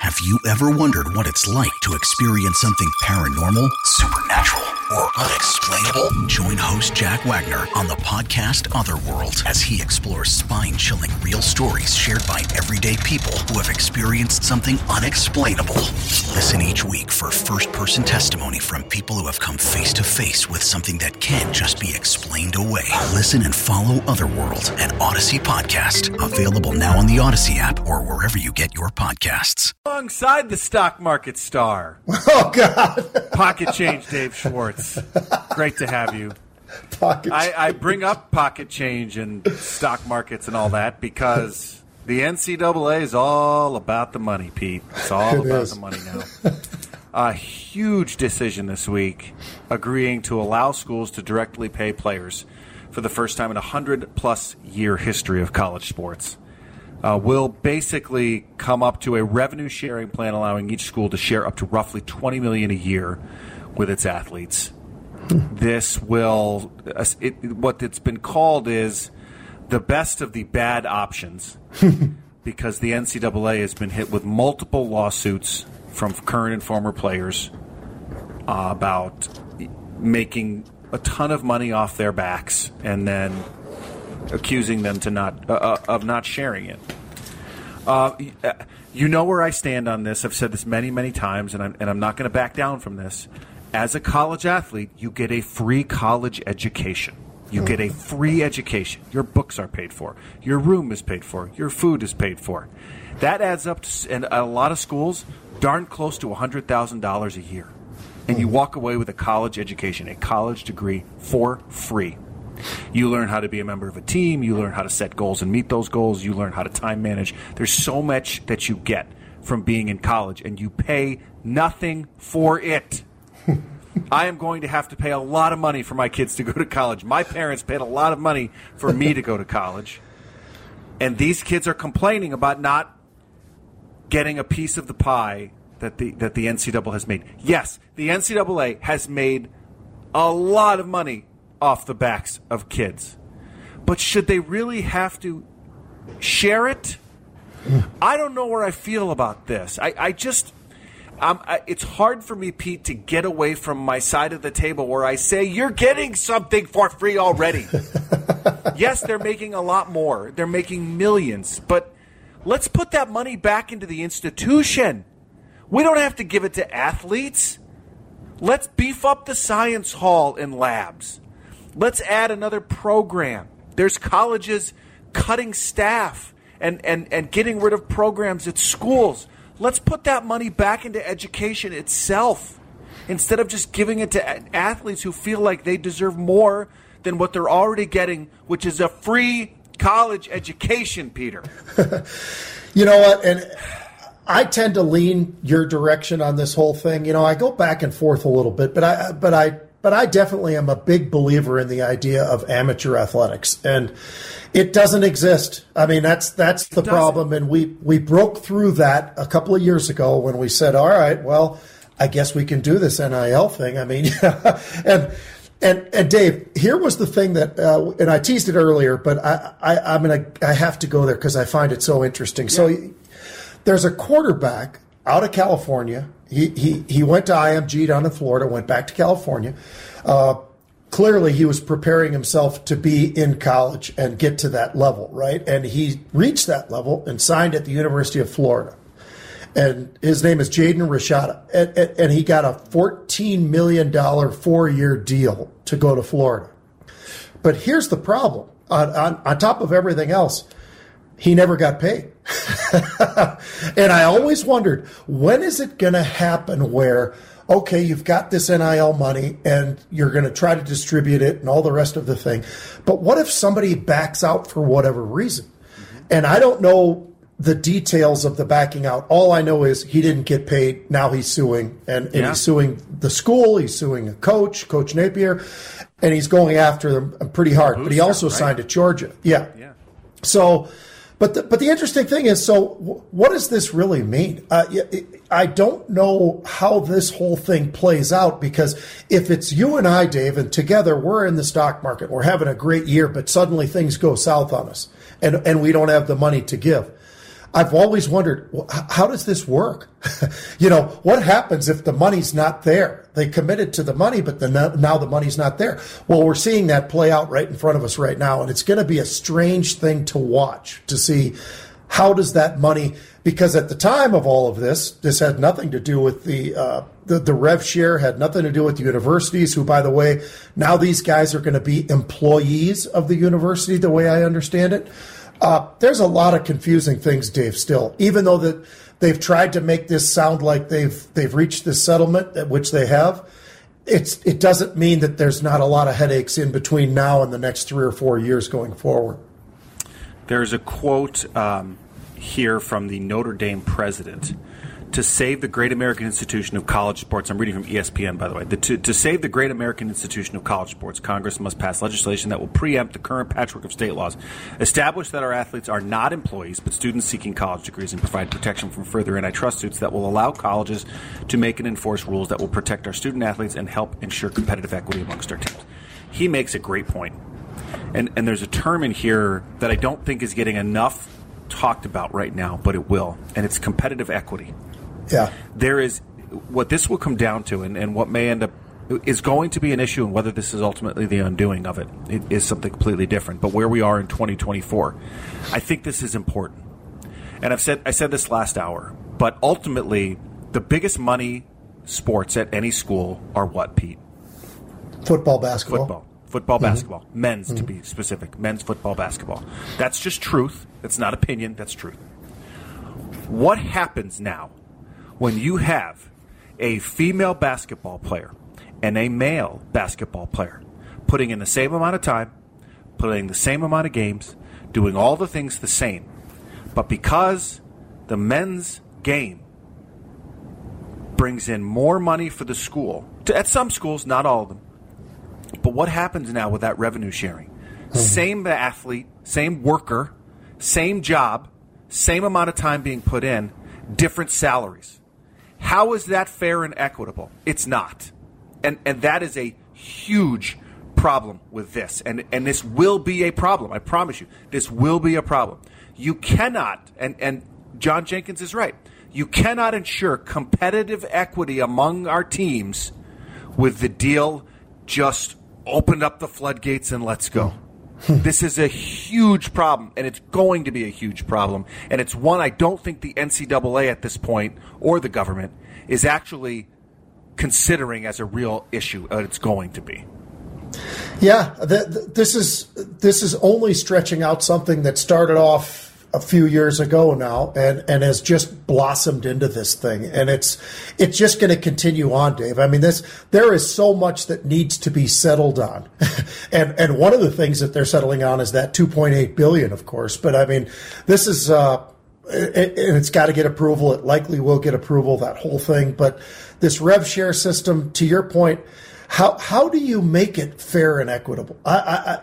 Have you ever wondered what it's like to experience something paranormal, supernatural, or unexplainable? Join host Jack Wagner on the podcast Otherworld as he explores spine-chilling real stories shared by everyday people who have experienced something unexplainable. Listen each week for first-person testimony from people who have come face-to-face with something that can't just be explained away. Listen and follow Otherworld, an Odyssey podcast. Available now on the Odyssey app or wherever you get your podcasts. Alongside the stock market star. Oh, God. Pocket Change, Dave Schwartz. Great to have you. I bring up pocket change and stock markets and all that because the NCAA is all about the money, Pete. It's all about the money now. A huge decision this week agreeing to allow schools to directly pay players for the first time in a 100-plus year history of college sports. Will basically come up to a revenue-sharing plan allowing each school to share up to roughly $20 million a year with its athletes. This will, what it's been called is the best of the bad options because the NCAA has been hit with multiple lawsuits from current and former players about making a ton of money off their backs and then accusing them of not sharing it. You know where I stand on this. I've said this many, many times, and I'm not going to back down from this. As a college athlete, you get a free college education. You get a free education. Your books are paid for. Your room is paid for. Your food is paid for. That adds up to, in a lot of schools, darn close to $100,000 a year. And you walk away with a college education, a college degree for free. You learn how to be a member of a team. You learn how to set goals and meet those goals. You learn how to time manage. There's so much that you get from being in college, and you pay nothing for it. I am going to have to pay a lot of money for my kids to go to college. My parents paid a lot of money for me to go to college. And these kids are complaining about not getting a piece of the pie that the NCAA has made. Yes, the NCAA has made a lot of money off the backs of kids. But should they really have to share it? I don't know where I feel about this. It's hard for me, Pete, to get away from my side of the table where I say, you're getting something for free already. Yes, they're making a lot more. They're making millions. But let's put that money back into the institution. We don't have to give it to athletes. Let's beef up the science hall and labs. Let's add another program. There's colleges cutting staff and getting rid of programs at schools. Let's put that money back into education itself instead of just giving it to athletes who feel like they deserve more than what they're already getting, which is a free college education, Peter. You know what? And I tend to lean your direction on this whole thing. You know, I go back and forth a little bit, but I definitely am a big believer in the idea of amateur athletics, and it doesn't exist. I mean, that's the problem, and we broke through that a couple of years ago when we said, all right, well, I guess we can do this NIL thing. I mean, and Dave, here was the thing that, and I teased it earlier, but I have to go there because I find it so interesting. Yeah. So there's a quarterback out of California. He went to IMG down in Florida, went back to California. Clearly, he was preparing himself to be in college and get to that level, right? And he reached that level and signed at the University of Florida. And his name is Jaden Rashada. And he got a $14 million 4-year deal to go to Florida. But here's the problem. On top of everything else, he never got paid. And I always wondered, when is it going to happen where, okay, you've got this NIL money and you're going to try to distribute it and all the rest of the thing. But what if somebody backs out for whatever reason? Mm-hmm. And I don't know the details of the backing out. All I know is he didn't get paid. Now he's suing. And he's suing the school. He's suing a coach, Coach Napier. And he's going after them pretty hard. But he also signed at Georgia. Yeah. So... But the interesting thing is, so what does this really mean? I don't know how this whole thing plays out, because if it's you and I, Dave, and together we're in the stock market, we're having a great year, but suddenly things go south on us and we don't have the money to give. I've always wondered, well, how does this work? What happens if the money's not there? They committed to the money, but now the money's not there. Well, we're seeing that play out right in front of us right now, and it's going to be a strange thing to watch, to see how does that money, because at the time of all of this had nothing to do with the rev share, had nothing to do with the universities, who, by the way, now these guys are going to be employees of the university, the way I understand it. There's a lot of confusing things, Dave, still, even though that they've tried to make this sound like they've reached this settlement, at which they have. It doesn't mean that there's not a lot of headaches in between now and the next 3 or 4 years going forward. There's a quote here from the Notre Dame president. To save the great American institution of college sports, I'm reading from ESPN, by the way. To save the great American institution of college sports, Congress must pass legislation that will preempt the current patchwork of state laws, establish that our athletes are not employees but students seeking college degrees, and provide protection from further antitrust suits that will allow colleges to make and enforce rules that will protect our student athletes and help ensure competitive equity amongst our teams. He makes a great point. And there's a term in here that I don't think is getting enough talked about right now, but it will, and it's competitive equity. Yeah. There is what this will come down to, and what may end up is going to be an issue, and whether this is ultimately the undoing of it, it is something completely different. But where we are in 2024, I think this is important. And I said this last hour, but ultimately the biggest money sports at any school are what, Pete? Football, basketball. Football, basketball. Men's, to be specific. Men's football, basketball. That's just truth. That's not opinion. That's truth. What happens now when you have a female basketball player and a male basketball player putting in the same amount of time, playing the same amount of games, doing all the things the same, but because the men's game brings in more money for the school, at some schools, not all of them, but what happens now with that revenue sharing? Same athlete, same worker, same job, same amount of time being put in, different salaries. How is that fair and equitable? It's not. And that is a huge problem with this. And this will be a problem. I promise you. This will be a problem. You cannot, and John Jenkins is right, you cannot ensure competitive equity among our teams with the deal just opened up the floodgates and let's go. This is a huge problem, and it's going to be a huge problem. And it's one I don't think the NCAA at this point, or the government, is actually considering as a real issue. It's going to be. Yeah, this is only stretching out something that started off a few years ago now and has just blossomed into this thing. And it's just going to continue on, Dave. I mean, there is so much that needs to be settled on. and one of the things that they're settling on is that $2.8 billion, of course. But I mean, this is, and it's got to get approval. It likely will get approval, that whole thing. But this rev share system, to your point, how do you make it fair and equitable? I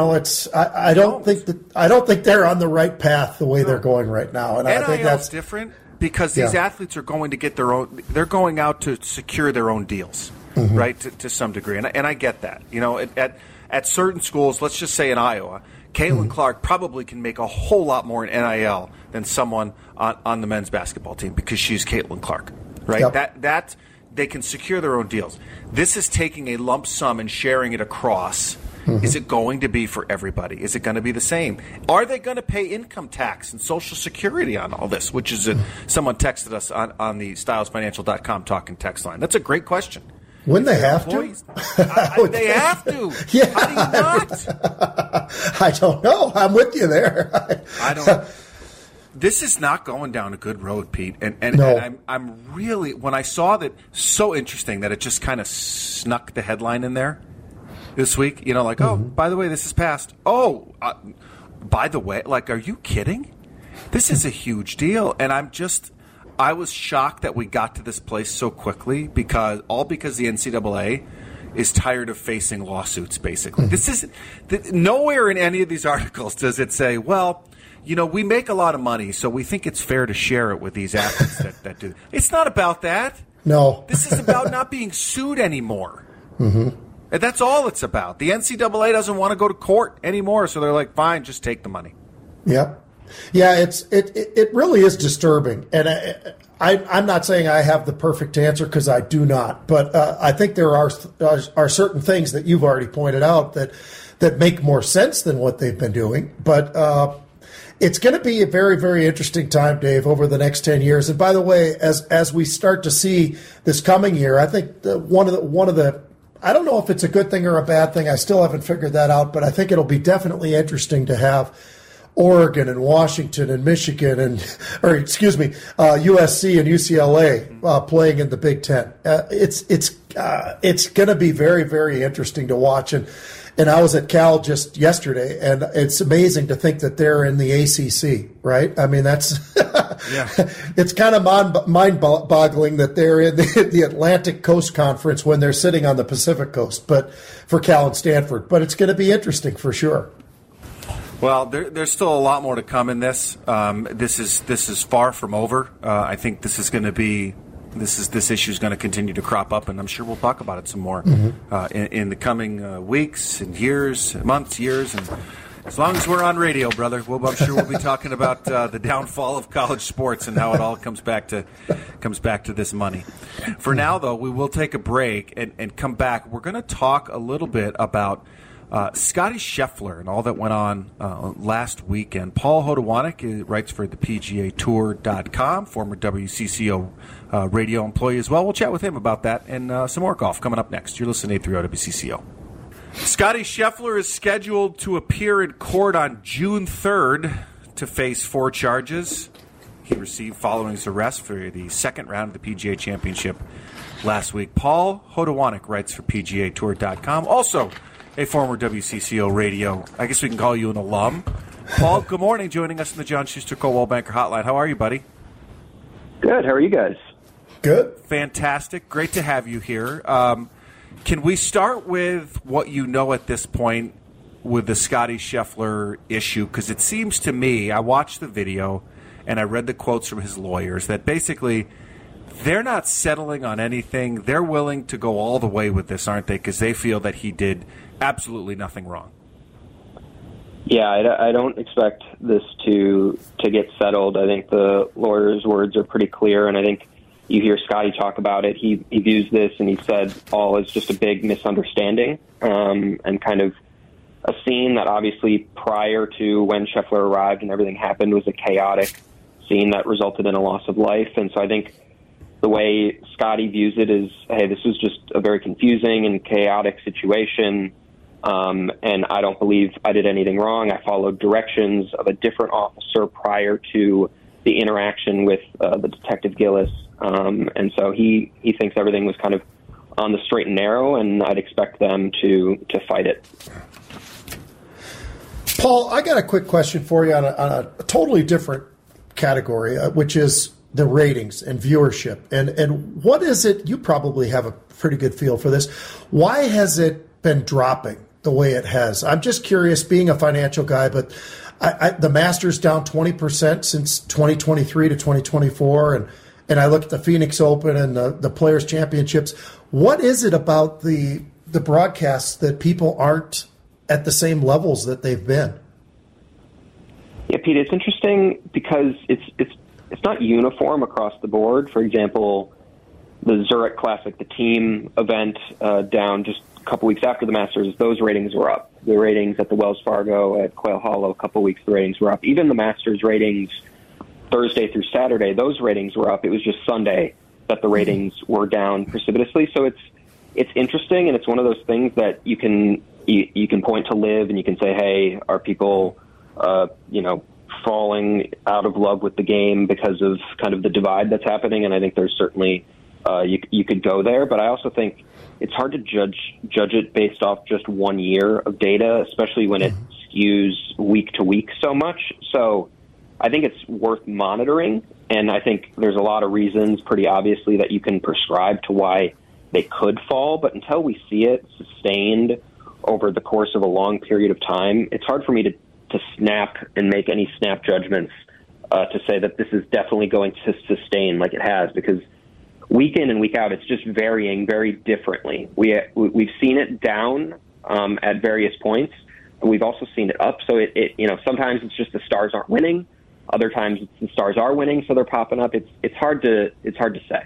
don't think they're on the right path the way they're going right now, and I think that's different because these athletes are going to get their own. They're going out to secure their own deals, right? To some degree, and I get that. You know, at certain schools, let's just say in Iowa, Caitlin Clark probably can make a whole lot more in NIL than someone on the men's basketball team because she's Caitlin Clark, right? Yep. That. They can secure their own deals. This is taking a lump sum and sharing it across. Is it going to be for everybody? Is it going to be the same? Are they going to pay income tax and Social Security on all this? Which is someone texted us on the stylesfinancial.com talking text line. That's a great question. Wouldn't they have to? They have to. Yeah. How do you not? I don't know. I'm with you there. I don't. This is not going down a good road, Pete. And No. I'm really, when I saw that, so interesting that it just kind of snuck the headline in there this week. You know, like, oh, by the way, this is passed. Oh, by the way, like, are you kidding? This is a huge deal. And I was shocked that we got to this place so quickly because the NCAA is tired of facing lawsuits, basically. This isn't, nowhere in any of these articles does it say, well, you know, we make a lot of money, so we think it's fair to share it with these athletes that do. It's not about that. No. This is about not being sued anymore. And that's all it's about. The NCAA doesn't want to go to court anymore, so they're like, fine, just take the money. Yep. Yeah, it really is disturbing, and I'm not saying I have the perfect answer because I do not, but I think there are certain things that you've already pointed out that make more sense than what they've been doing. But it's going to be a very, very interesting time, Dave, over the next 10 years. And by the way, as we start to see this coming year, I think one of the I don't know if it's a good thing or a bad thing. I still haven't figured that out, but I think it'll be definitely interesting to have Oregon and Washington and Michigan USC and UCLA playing in the Big Ten. It's going to be very, very interesting to watch. And I was at Cal just yesterday, and it's amazing to think that they're in the ACC, right? I mean, that's it's kind of mind-boggling that they're in the Atlantic Coast Conference when they're sitting on the Pacific Coast, but for Cal and Stanford. But it's going to be interesting for sure. Well, there's still a lot more to come in this. This is far from over. I think this is going to be this issue is going to continue to crop up, and I'm sure we'll talk about it some more in the coming weeks and months, years, and as long as we're on radio, brother, I'm sure we'll be talking about the downfall of college sports and how it all comes back to this money. For now, though, we will take a break and come back. We're going to talk a little bit about Scotty Scheffler and all that went on last weekend. Paul Hodowanik writes for the PGA Tour.com, former WCCO radio employee as well. We'll chat with him about that and some more golf coming up next. You're listening to 830 WCCO. Scotty Scheffler is scheduled to appear in court on June 3rd to face 4 charges he received following his arrest for the second round of the PGA Championship last week. Paul Hodowanik writes for PGA Tour.com. Also, a former WCCO radio, I guess we can call you an alum. Paul, good morning, joining us in the John Schuster Coldwell Banker Hotline. How are you, buddy? Good. How are you guys? Good. Fantastic. Great to have you here. Can we start with what you know at this point with the Scotty Scheffler issue? Because it seems to me, I watched the video and I read the quotes from his lawyers that basically they're not settling on anything. They're willing to go all the way with this, aren't they? Because they feel that he did absolutely nothing wrong. Yeah, I don't expect this to get settled. I think the lawyer's words are pretty clear, and I think you hear Scotty talk about it. He views this, and he said, all as just a big misunderstanding and kind of a scene that obviously prior to when Scheffler arrived and everything happened was a chaotic scene that resulted in a loss of life. And so I think the way Scotty views it is, hey, this was just a very confusing and chaotic situation, and I don't believe I did anything wrong. I followed directions of a different officer prior to the interaction with the Detective Gillis, and so he thinks everything was kind of on the straight and narrow, and I'd expect them to fight it. Paul, I got a quick question for you on a totally different category, which is the ratings and viewership. And what is it? You probably have a pretty good feel for this. Why has it been dropping the way it has? I'm just curious, being a financial guy, but the Masters down 20% since 2023 to 2024, and I look at the Phoenix Open and the Players Championships. What is it about the broadcasts that people aren't at the same levels that they've been? Yeah, Pete, it's interesting because it's not uniform across the board. For example, the Zurich Classic, the team event down just a couple weeks after the Masters, those ratings were up. The ratings at the Wells Fargo at Quail Hollow, a couple weeks, the ratings were up. Even the Masters ratings Thursday through Saturday, those ratings were up. It was just Sunday that the ratings were down precipitously. So it's interesting, and it's one of those things that you can point to Liv and you can say, hey, are people falling out of love with the game because of kind of the divide that's happening? And I think there's certainly you could go there, but I also think it's hard to judge it based off just 1 year of data, especially when it skews week to week so much. So I think it's worth monitoring, and I think there's a lot of reasons, pretty obviously, that you can prescribe to why they could fall, but until we see it sustained over the course of a long period of time, it's hard for me to snap and make any snap judgments to say that this is definitely going to sustain like it has, because week in and week out, it's just varying very differently. We've seen it down at various points, and we've also seen it up. So it sometimes it's just the stars aren't winning. Other times the Stars are winning, so they're popping up. It's hard to say.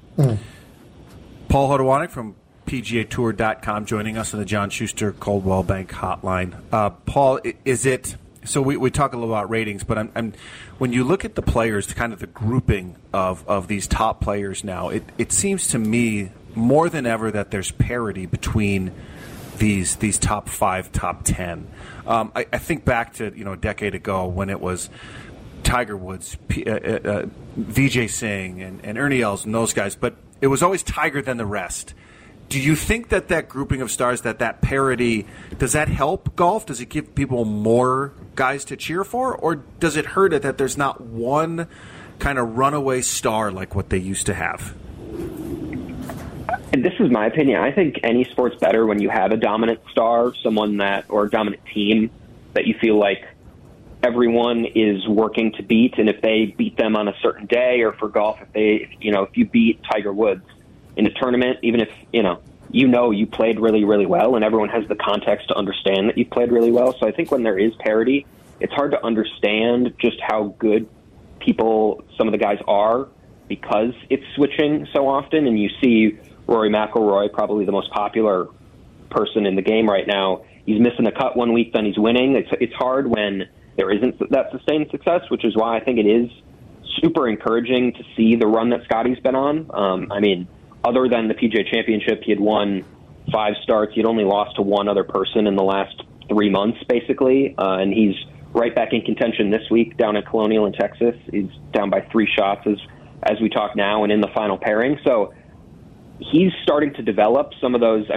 Paul Hodowanik from PGAtour.com joining us on the John Schuster Coldwell Bank Hotline. Paul, is it? So we talk a little about ratings, but when you look at the players, kind of the grouping of these top players now, it seems to me more than ever that there's parity between these top 5, top 10. I think back to a decade ago when it was Tiger Woods, Vijay Singh, and Ernie Els and those guys, but it was always Tiger than the rest. Do you think that grouping of stars, that parity, does that help golf? Does it give people more guys to cheer for? Or does it hurt it that there's not one kind of runaway star like what they used to have? And this is my opinion. I think any sport's better when you have a dominant star, or a dominant team that you feel like everyone is working to beat. And if they beat them on a certain day, or for golf, if you beat Tiger Woods in a tournament, even if you played really, really well, and everyone has the context to understand that you played really well. So I think when there is parity, it's hard to understand just how good some of the guys are, because it's switching so often. And you see Rory McIlroy, probably the most popular person in the game right now. He's missing a cut one week, then he's winning. It's hard when there isn't that sustained success, which is why I think it is super encouraging to see the run that Scotty's been on. Other than the PGA Championship, he had won 5 starts. He'd only lost to one other person in the last 3 months, basically. And he's right back in contention this week down at Colonial in Texas. He's down by 3 shots as we talk now and in the final pairing. So he's starting to develop some of those.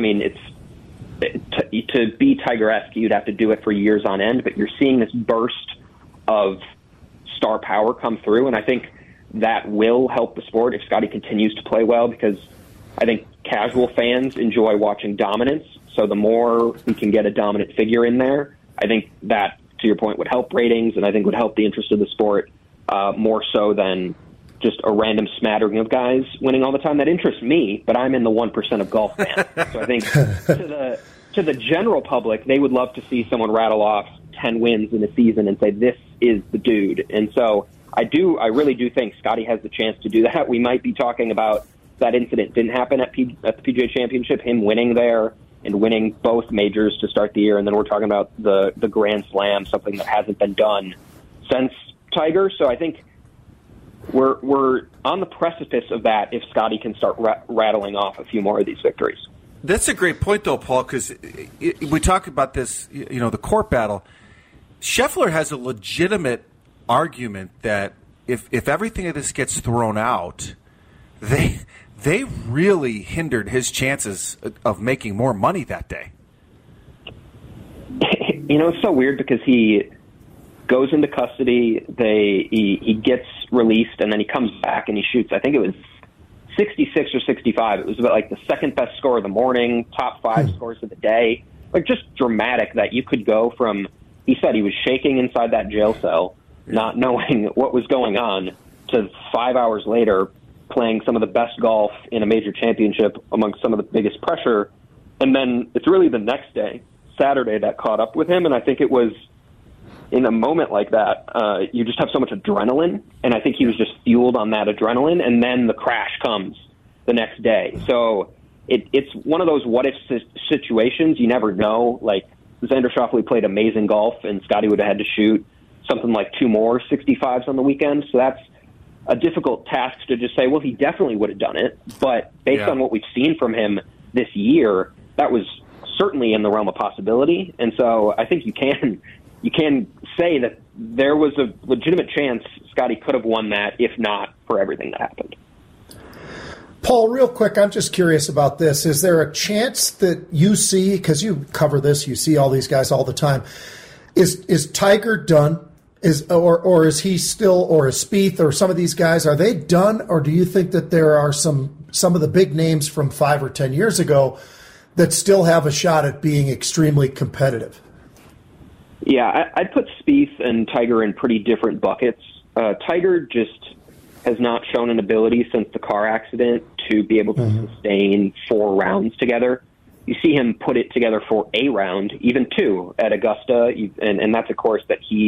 To be Tiger-esque, you'd have to do it for years on end, but you're seeing this burst of star power come through, and I think that will help the sport if Scotty continues to play well, because I think casual fans enjoy watching dominance. So the more we can get a dominant figure in there, I think that, to your point, would help ratings, and I think would help the interest of the sport more so than just a random smattering of guys winning all the time. That interests me, but I'm in the 1% of golf fans. So I think to the general public, they would love to see someone rattle off 10 wins in a season and say, this is the dude. And so I really do think Scotty has the chance to do that. We might be talking about that incident didn't happen at the PGA Championship, him winning there and winning both majors to start the year, and then we're talking about the Grand Slam, something that hasn't been done since Tiger. So I think we're on the precipice of that if Scotty can start rattling off a few more of these victories. That's a great point, though, Paul, because we talk about this, the court battle. Scheffler has a legitimate argument that if everything of this gets thrown out, they really hindered his chances of making more money that day. It's so weird because he goes into custody, he gets released, and then he comes back and he shoots. I think it was 66 or 65. It was about like the second best score of the morning, top 5 scores of the day. Like, just dramatic that you could go from, he said he was shaking inside that jail cell, not knowing what was going on, to 5 hours later playing some of the best golf in a major championship amongst some of the biggest pressure. And then it's really the next day, Saturday, that caught up with him. And I think it was in a moment like that, you just have so much adrenaline. And I think he was just fueled on that adrenaline. And then the crash comes the next day. So it's one of those what-if situations. You never know. Like, Xander Schauffele played amazing golf, and Scotty would have had to shoot something like 2 more 65s on the weekend. So that's a difficult task to just say, well, he definitely would have done it. But based on what we've seen from him this year, that was certainly in the realm of possibility. And so I think you can say that there was a legitimate chance Scotty could have won that, if not for everything that happened. Paul, real quick, I'm just curious about this. Is there a chance that you see, because you cover this, you see all these guys all the time, is Tiger done? Or is he still, or is Spieth or some of these guys, are they done? Or do you think that there are some of the big names from 5 or 10 years ago that still have a shot at being extremely competitive? Yeah, I'd put Spieth and Tiger in pretty different buckets. Tiger just has not shown an ability since the car accident to be able to sustain 4 rounds together. You see him put it together for a round, even 2 at Augusta, and that's a course that he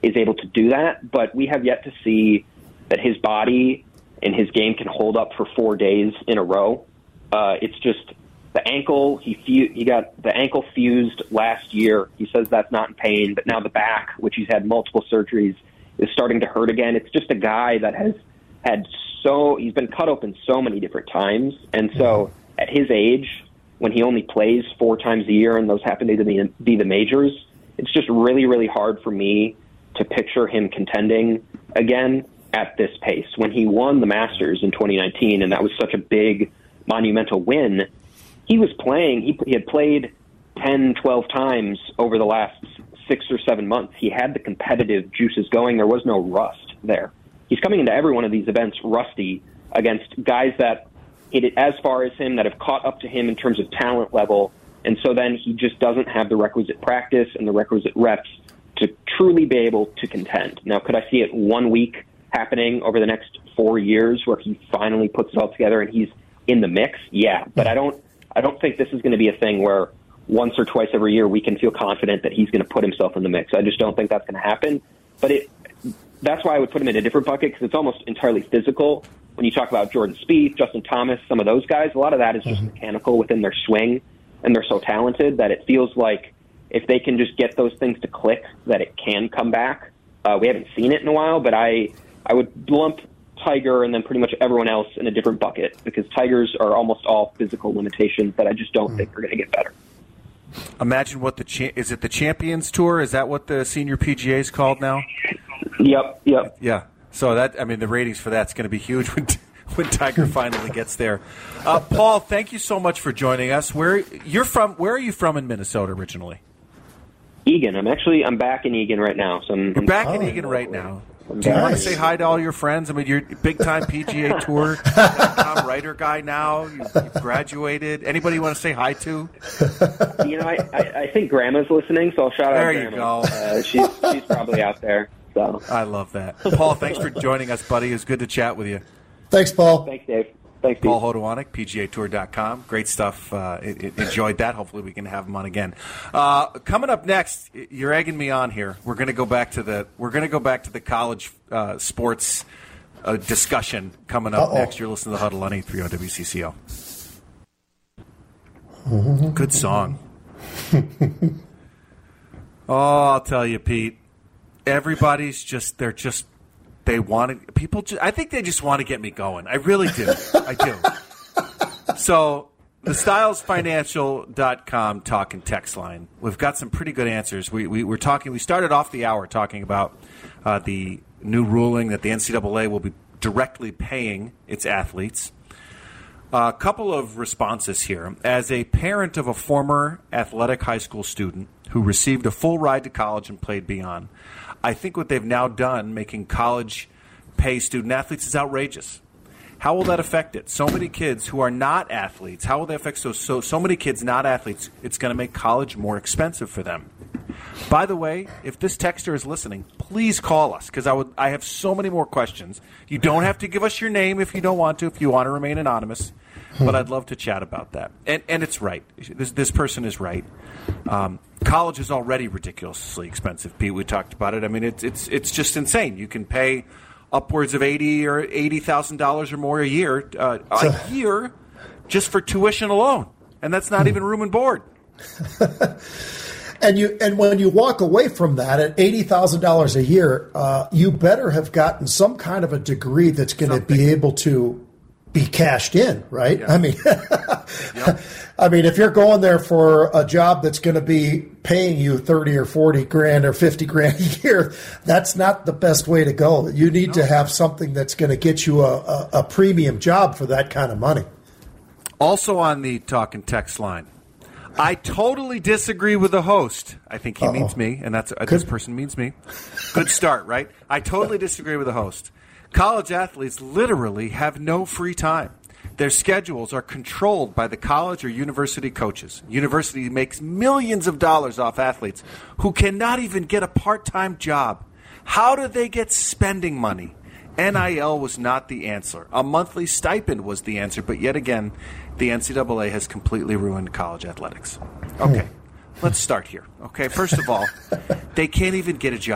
is able to do that, but we have yet to see that his body and his game can hold up for 4 days in a row. It's just the ankle. He got the ankle fused last year. He says that's not in pain, but now the back, which he's had multiple surgeries, is starting to hurt again. It's just a guy that has had he's been cut open so many different times. And so at his age, when he only plays 4 times a year and those happen to be the majors, it's just really, really hard for me to picture him contending again at this pace. When he won the Masters in 2019, and that was such a big, monumental win, he was playing. He had played 10, 12 times over the last 6 or 7 months. He had the competitive juices going. There was no rust there. He's coming into every one of these events rusty against guys that hit it as far as him, that have caught up to him in terms of talent level. And so then he just doesn't have the requisite practice and the requisite reps to truly be able to contend. Now, could I see it 1 week happening over the next 4 years where he finally puts it all together and he's in the mix? Yeah, but I don't think this is going to be a thing where once or twice every year we can feel confident that he's going to put himself in the mix. I just don't think that's going to happen. But that's why I would put him in a different bucket, because it's almost entirely physical. When you talk about Jordan Spieth, Justin Thomas, some of those guys, a lot of that is just mechanical within their swing, and they're so talented that it feels like if they can just get those things to click, that it can come back. We haven't seen it in a while, but I would lump Tiger and then pretty much everyone else in a different bucket, because Tigers are almost all physical limitations that I just don't think are going to get better. Imagine what is it the Champions Tour? Is that what the senior PGA is called now? Yep. Yeah. So the ratings for that's going to be huge when Tiger finally gets there. Paul, thank you so much for joining us. Where are you from in Minnesota originally? Eagan. I'm back in Eagan right now. So I'm back in Eagan right now. Do you want to say hi to all your friends? I mean, you're a big-time PGA Tour Tom Ryder guy now. You've graduated. Anybody you want to say hi to? I think Grandma's listening, so I'll shout out Grandma. There you go. She's probably out there. So I love that. Paul, thanks for joining us, buddy. It was good to chat with you. Thanks, Paul. Thanks, Dave. Thanks, Paul Hodowanik, PGAtour.com. Great stuff. Enjoyed that. Hopefully we can have him on again. Coming up next, you're egging me on here. We're going to go back to the college sports discussion coming up next. You're listening to the Huddle on 830 WCCO. Good song. I'll tell you, Pete. Everybody's I think they just want to get me going. I really do. I do. So the StylesFinancial.com talk and text line. We've got some pretty good answers. We started off the hour talking about the new ruling that the NCAA will be directly paying its athletes. A couple of responses here. As a parent of a former athletic high school student who received a full ride to college and played beyond, I think what they've now done, making college pay student athletes, is outrageous. How will that affect it? So many kids who are not athletes, how will that affect so many kids not athletes? It's going to make college more expensive for them. By the way, if this texter is listening, please call us, because I have so many more questions. You don't have to give us your name if you don't want to, if you want to remain anonymous. But I'd love to chat about that. And it's right. This person is right. College is already ridiculously expensive, Pete. We talked about it. I mean, it's just insane. You can pay upwards of $80,000 or more a year just for tuition alone, and that's not even room and board. And when you walk away from that at $80,000 a year, you better have gotten some kind of a degree that's going to be able to be cashed in, right? Yeah. I mean, I mean, if you're going there for a job that's going to be paying you 30 or 40 grand or 50 grand a year, that's not the best way to go. You need to have something that's going to get you a premium job for that kind of money. Also on the talk and text line, I totally disagree with the host. I think he means me, and this person means me. Good start, right? I totally disagree with the host. College athletes literally have no free time. Their schedules are controlled by the college or university coaches. University makes millions of dollars off athletes who cannot even get a part-time job. How do they get spending money? NIL was not the answer. A monthly stipend was the answer, but yet again, the NCAA has completely ruined college athletics. Okay, let's start here. Okay, first of all, they can't even get a job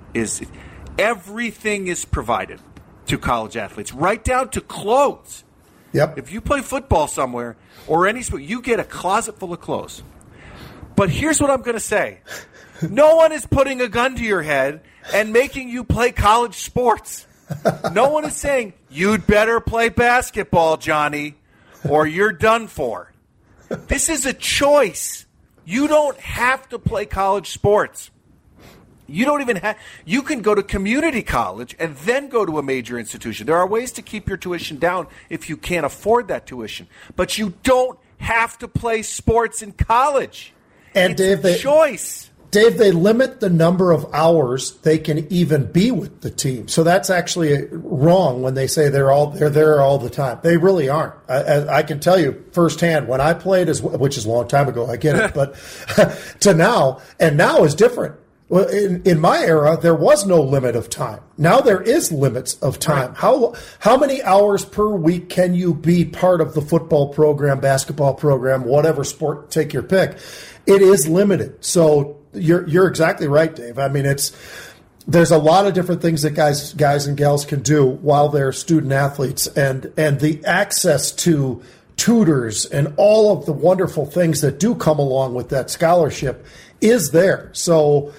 is everything is provided to college athletes, right down to clothes. Yep. If you play football somewhere or any sport, you get a closet full of clothes. But here's what I'm going to say. No one is putting a gun to your head and making you play college sports. No one is saying, you'd better play basketball, Johnny, or you're done for. This is a choice. You don't have to play college sports. You don't even have. You can go to community college and then go to a major institution. There are ways to keep your tuition down if you can't afford that tuition. But you don't have to play sports in college. And it's a choice. Dave, they limit the number of hours they can even be with the team. So that's actually wrong when they say they're there all the time. They really aren't. I can tell you firsthand, when I played, which is a long time ago, I get it, but to now, and now is different. Well, in my era, there was no limit of time. Now there is limits of time. Right. How many hours per week can you be part of the football program, basketball program, whatever sport, take your pick? It is limited. So you're exactly right, Dave. I mean, there's a lot of different things that guys and gals can do while they're student athletes, and the access to tutors and all of the wonderful things that do come along with that scholarship is there. So,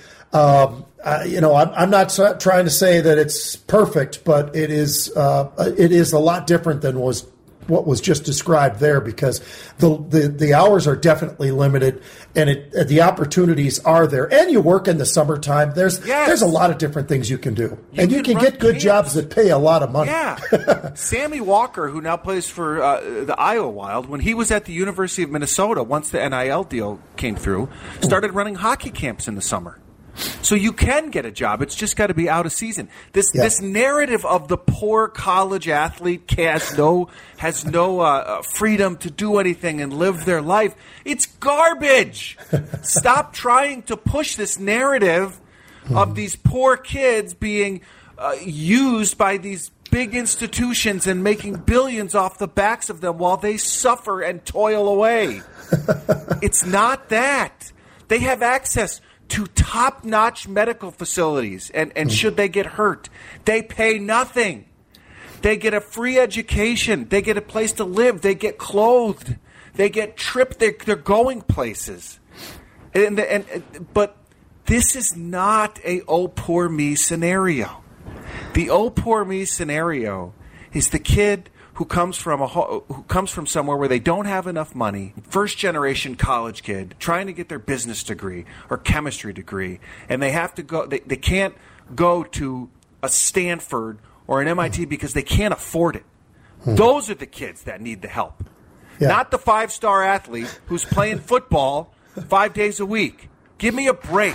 I'm not trying to say that it's perfect, but it is a lot different than what was just described there, because the hours are definitely limited, and the opportunities are there. And you work in the summertime. There's a lot of different things you can do, and you can get good jobs that pay a lot of money. Yeah, Sammy Walker, who now plays for the Iowa Wild, when he was at the University of Minnesota, once the NIL deal came through, started running hockey camps in the summer. So you can get a job. It's just got to be out of season. This narrative of the poor college athlete has no freedom to do anything and live their life. It's garbage. Stop trying to push this narrative of these poor kids being used by these big institutions and making billions off the backs of them while they suffer and toil away. It's not that. They have access to top-notch medical facilities, and should they get hurt, they pay nothing. They get a free education. They get a place to live. They get clothed. They get tripped. They're going places. But this is not a oh poor me scenario. The oh poor me scenario is the kid who comes from somewhere where they don't have enough money, first-generation college kid trying to get their business degree or chemistry degree, and they have to go. They can't go to a Stanford or an MIT because they can't afford it. Those are the kids that need the help, not the five-star athlete who's playing football 5 days a week. Give me a break.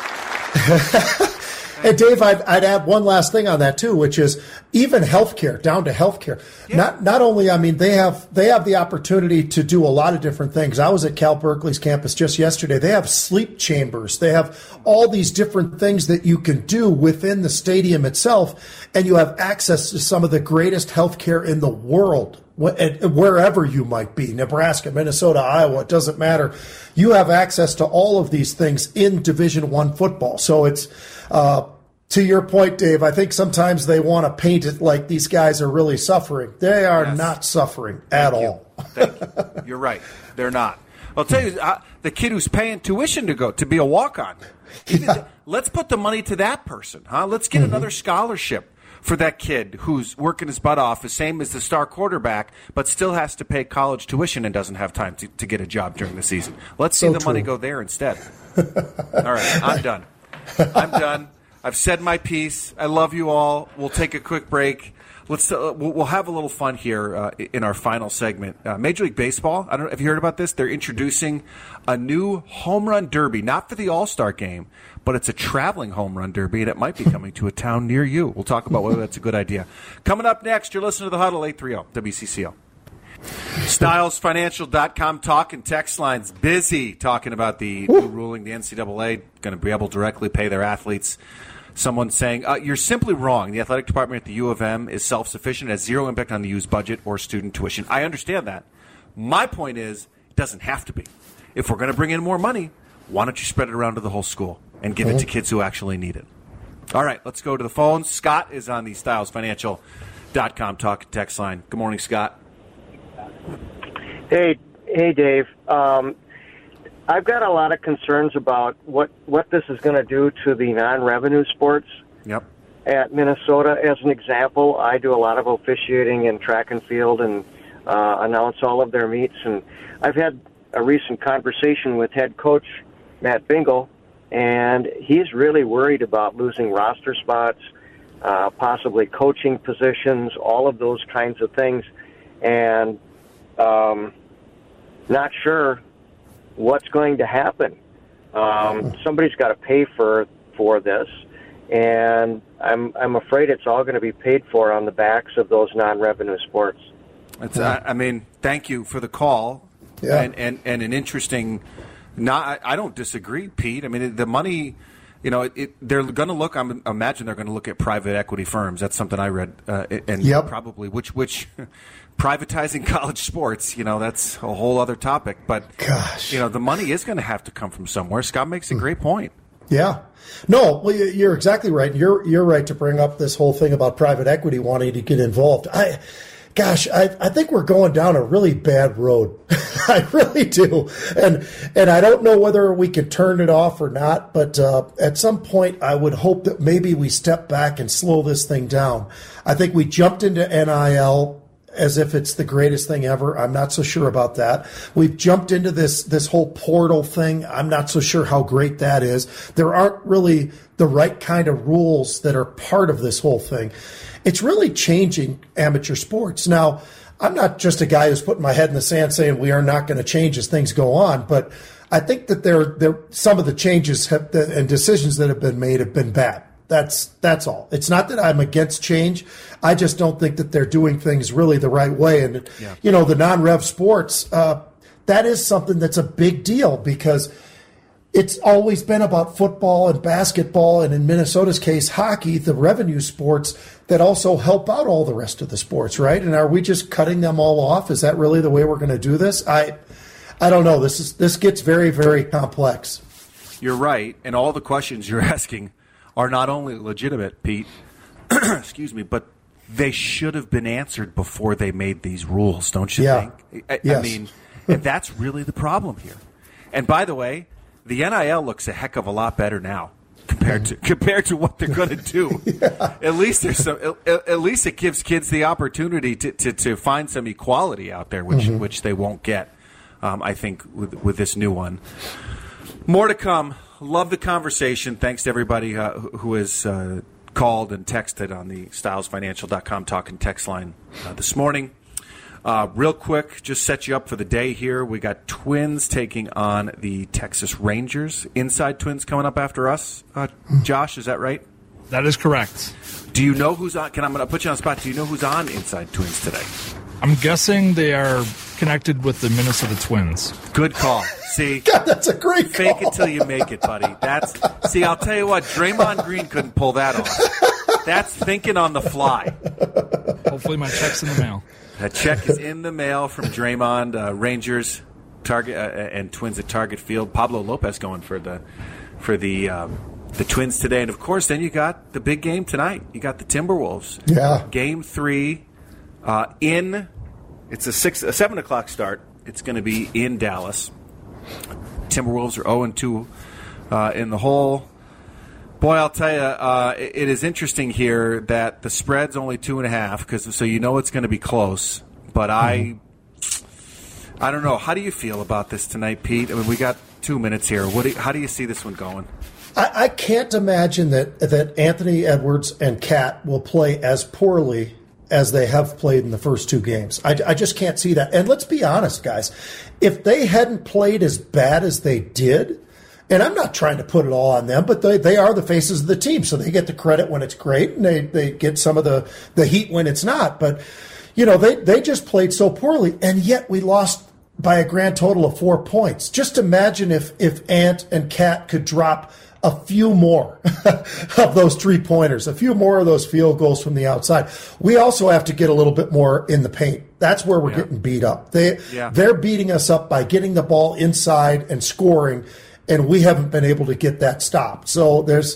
And Dave, I'd add one last thing on that too, which is even healthcare, down to healthcare. Yeah. Not only, I mean, they have the opportunity to do a lot of different things. I was at Cal Berkeley's campus just yesterday. They have sleep chambers. They have all these different things that you can do within the stadium itself, and you have access to some of the greatest healthcare in the world. Wherever you might be, Nebraska, Minnesota, Iowa, it doesn't matter. You have access to all of these things in Division I football. So it's, to your point, Dave, I think sometimes they want to paint it like these guys are really suffering. They are not suffering at all. Thank you. You're right. They're not. I'll tell you, the kid who's paying tuition to be a walk-on, let's put the money to that person. Let's get another scholarship for that kid who's working his butt off, the same as the star quarterback, but still has to pay college tuition and doesn't have time to get a job during the season. Let's see the money go there instead. All right, I'm done. I've said my piece. I love you all. We'll take a quick break. We'll have a little fun here in our final segment. Major League Baseball, I don't know if you heard about this. They're introducing a new home run derby, not for the All-Star game, but it's a traveling home run derby, and it might be coming to a town near you. We'll talk about whether that's a good idea. Coming up next, you're listening to The Huddle, 830 WCCO. StylesFinancial.com talk and text lines busy talking about the new ruling. The NCAA going to be able to directly pay their athletes. Someone saying, you're simply wrong. The athletic department at the U of M is self-sufficient, has zero impact on the U's budget or student tuition. I understand that. My point is, it doesn't have to be. If we're going to bring in more money, why don't you spread it around to the whole school and give it to kids who actually need it? All right, let's go to the phones. Scott is on the StylesFinancial.com talk and text line. Good morning, Scott. Hey, Dave. I've got a lot of concerns about what this is going to do to the non-revenue sports. Yep. At Minnesota, as an example, I do a lot of officiating in track and field and announce all of their meets. And I've had a recent conversation with head coach Matt Bingle, and he's really worried about losing roster spots, possibly coaching positions, all of those kinds of things, and not sure what's going to happen. Somebody's got to pay for this, and I'm afraid it's all going to be paid for on the backs of those non-revenue sports. I mean, thank you for the call, and an interesting. I don't disagree, Pete. I mean, the money, they're going to look. I imagine they're going to look at private equity firms. That's something I read, and probably which privatizing college sports. That's a whole other topic. But gosh, the money is going to have to come from somewhere. Scott makes a great point. Yeah. No, well, you're exactly right. You're right to bring up this whole thing about private equity wanting to get involved. I think we're going down a really bad road. I really do. And I don't know whether we can turn it off or not, but at some point I would hope that maybe we step back and slow this thing down. I think we jumped into NIL as if it's the greatest thing ever. I'm not so sure about that. We've jumped into this whole portal thing. I'm not so sure how great that is. There aren't really the right kind of rules that are part of this whole thing. It's really changing amateur sports. Now, I'm not just a guy who's putting my head in the sand saying we are not going to change as things go on, but I think that there some of the changes and decisions that have been made have been bad. That's all. It's not that I'm against change. I just don't think that they're doing things really the right way. And, the non-rev sports, that is something that's a big deal because it's always been about football and basketball, and in Minnesota's case, hockey, the revenue sports that also help out all the rest of the sports, right? And are we just cutting them all off? Is that really the way we're going to do this? I don't know. This gets very, very complex. You're right, and all the questions you're asking are not only legitimate, Pete, excuse me, but they should have been answered before they made these rules, don't you think? Yes. I mean, and that's really the problem here. And by the way, the NIL looks a heck of a lot better now compared to what they're going to do. At least there's some. At least it gives kids the opportunity to find some equality out there, which they won't get. I think with this new one. More to come. Love the conversation. Thanks to everybody who has called and texted on the StylesFinancial.com talk and text line this morning. Real quick, just set you up for the day here. We got Twins taking on the Texas Rangers. Inside Twins coming up after us. Josh, is that right? That is correct. Do you know who's on? I'm going to put you on the spot. Do you know who's on Inside Twins today? I'm guessing they are connected with the Minnesota Twins. Good call. See, God, that's a great call. Fake it till you make it, buddy. See, I'll tell you what, Draymond Green couldn't pull that off. That's thinking on the fly. Hopefully my check's in the mail. That check is in the mail from Draymond. Rangers, Target, and Twins at Target Field. Pablo Lopez going for the Twins today, and of course, then you got the big game tonight. You got the Timberwolves. Yeah. Game 3 it's a 7 o'clock start. It's going to be in Dallas. Timberwolves are 0-2 in the hole. Boy, I'll tell you, it is interesting here that the spread's only 2.5, so you know it's going to be close. But I don't know. How do you feel about this tonight, Pete? I mean, we got 2 minutes here. How do you see this one going? I can't imagine that Anthony Edwards and Cat will play as poorly as they have played in the first 2 games. I just can't see that. And let's be honest, guys. If they hadn't played as bad as they did, and I'm not trying to put it all on them, but they are the faces of the team, so they get the credit when it's great, and they get some of the heat when it's not. But, they just played so poorly, and yet we lost by a grand total of 4 points. Just imagine if Ant and Cat could drop a few more of those 3-pointers, a few more of those field goals from the outside. We also have to get a little bit more in the paint. That's where we're getting beat up. They're beating us up by getting the ball inside and scoring, and we haven't been able to get that stopped. So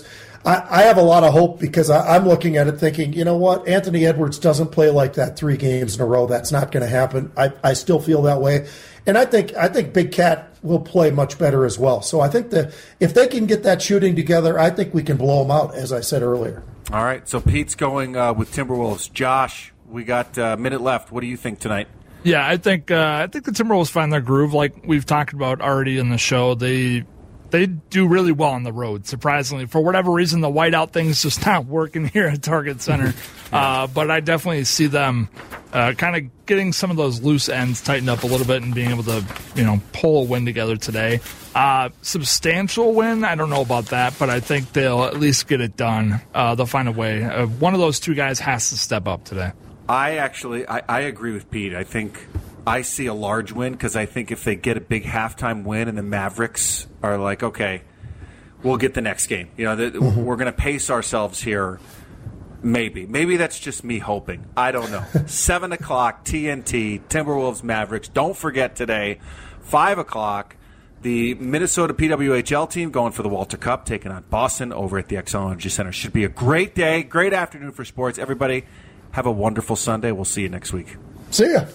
I have a lot of hope because I'm looking at it thinking, you know what? Anthony Edwards doesn't play like that 3 games in a row. That's not going to happen. I still feel that way. And I think Big Cat will play much better as well. So I think that if they can get that shooting together, I think we can blow them out, as I said earlier. All right. So Pete's going with Timberwolves. Josh, we got a minute left. What do you think tonight? Yeah, I think the Timberwolves find their groove, like we've talked about already in the show. They do really well on the road, surprisingly. For whatever reason, the whiteout thing's just not working here at Target Center. But I definitely see them kind of getting some of those loose ends tightened up a little bit and being able to, pull a win together today. Substantial win, I don't know about that, but I think they'll at least get it done. They'll find a way. One of those 2 guys has to step up today. I agree with Pete. I see a large win because I think if they get a big halftime win and the Mavericks are like, okay, we'll get the next game. We're going to pace ourselves here. Maybe that's just me hoping. I don't know. 7 o'clock, TNT, Timberwolves, Mavericks. Don't forget today, 5 o'clock, the Minnesota PWHL team going for the Walter Cup, taking on Boston over at the Xcel Energy Center. Should be a great day, great afternoon for sports. Everybody, have a wonderful Sunday. We'll see you next week. See ya.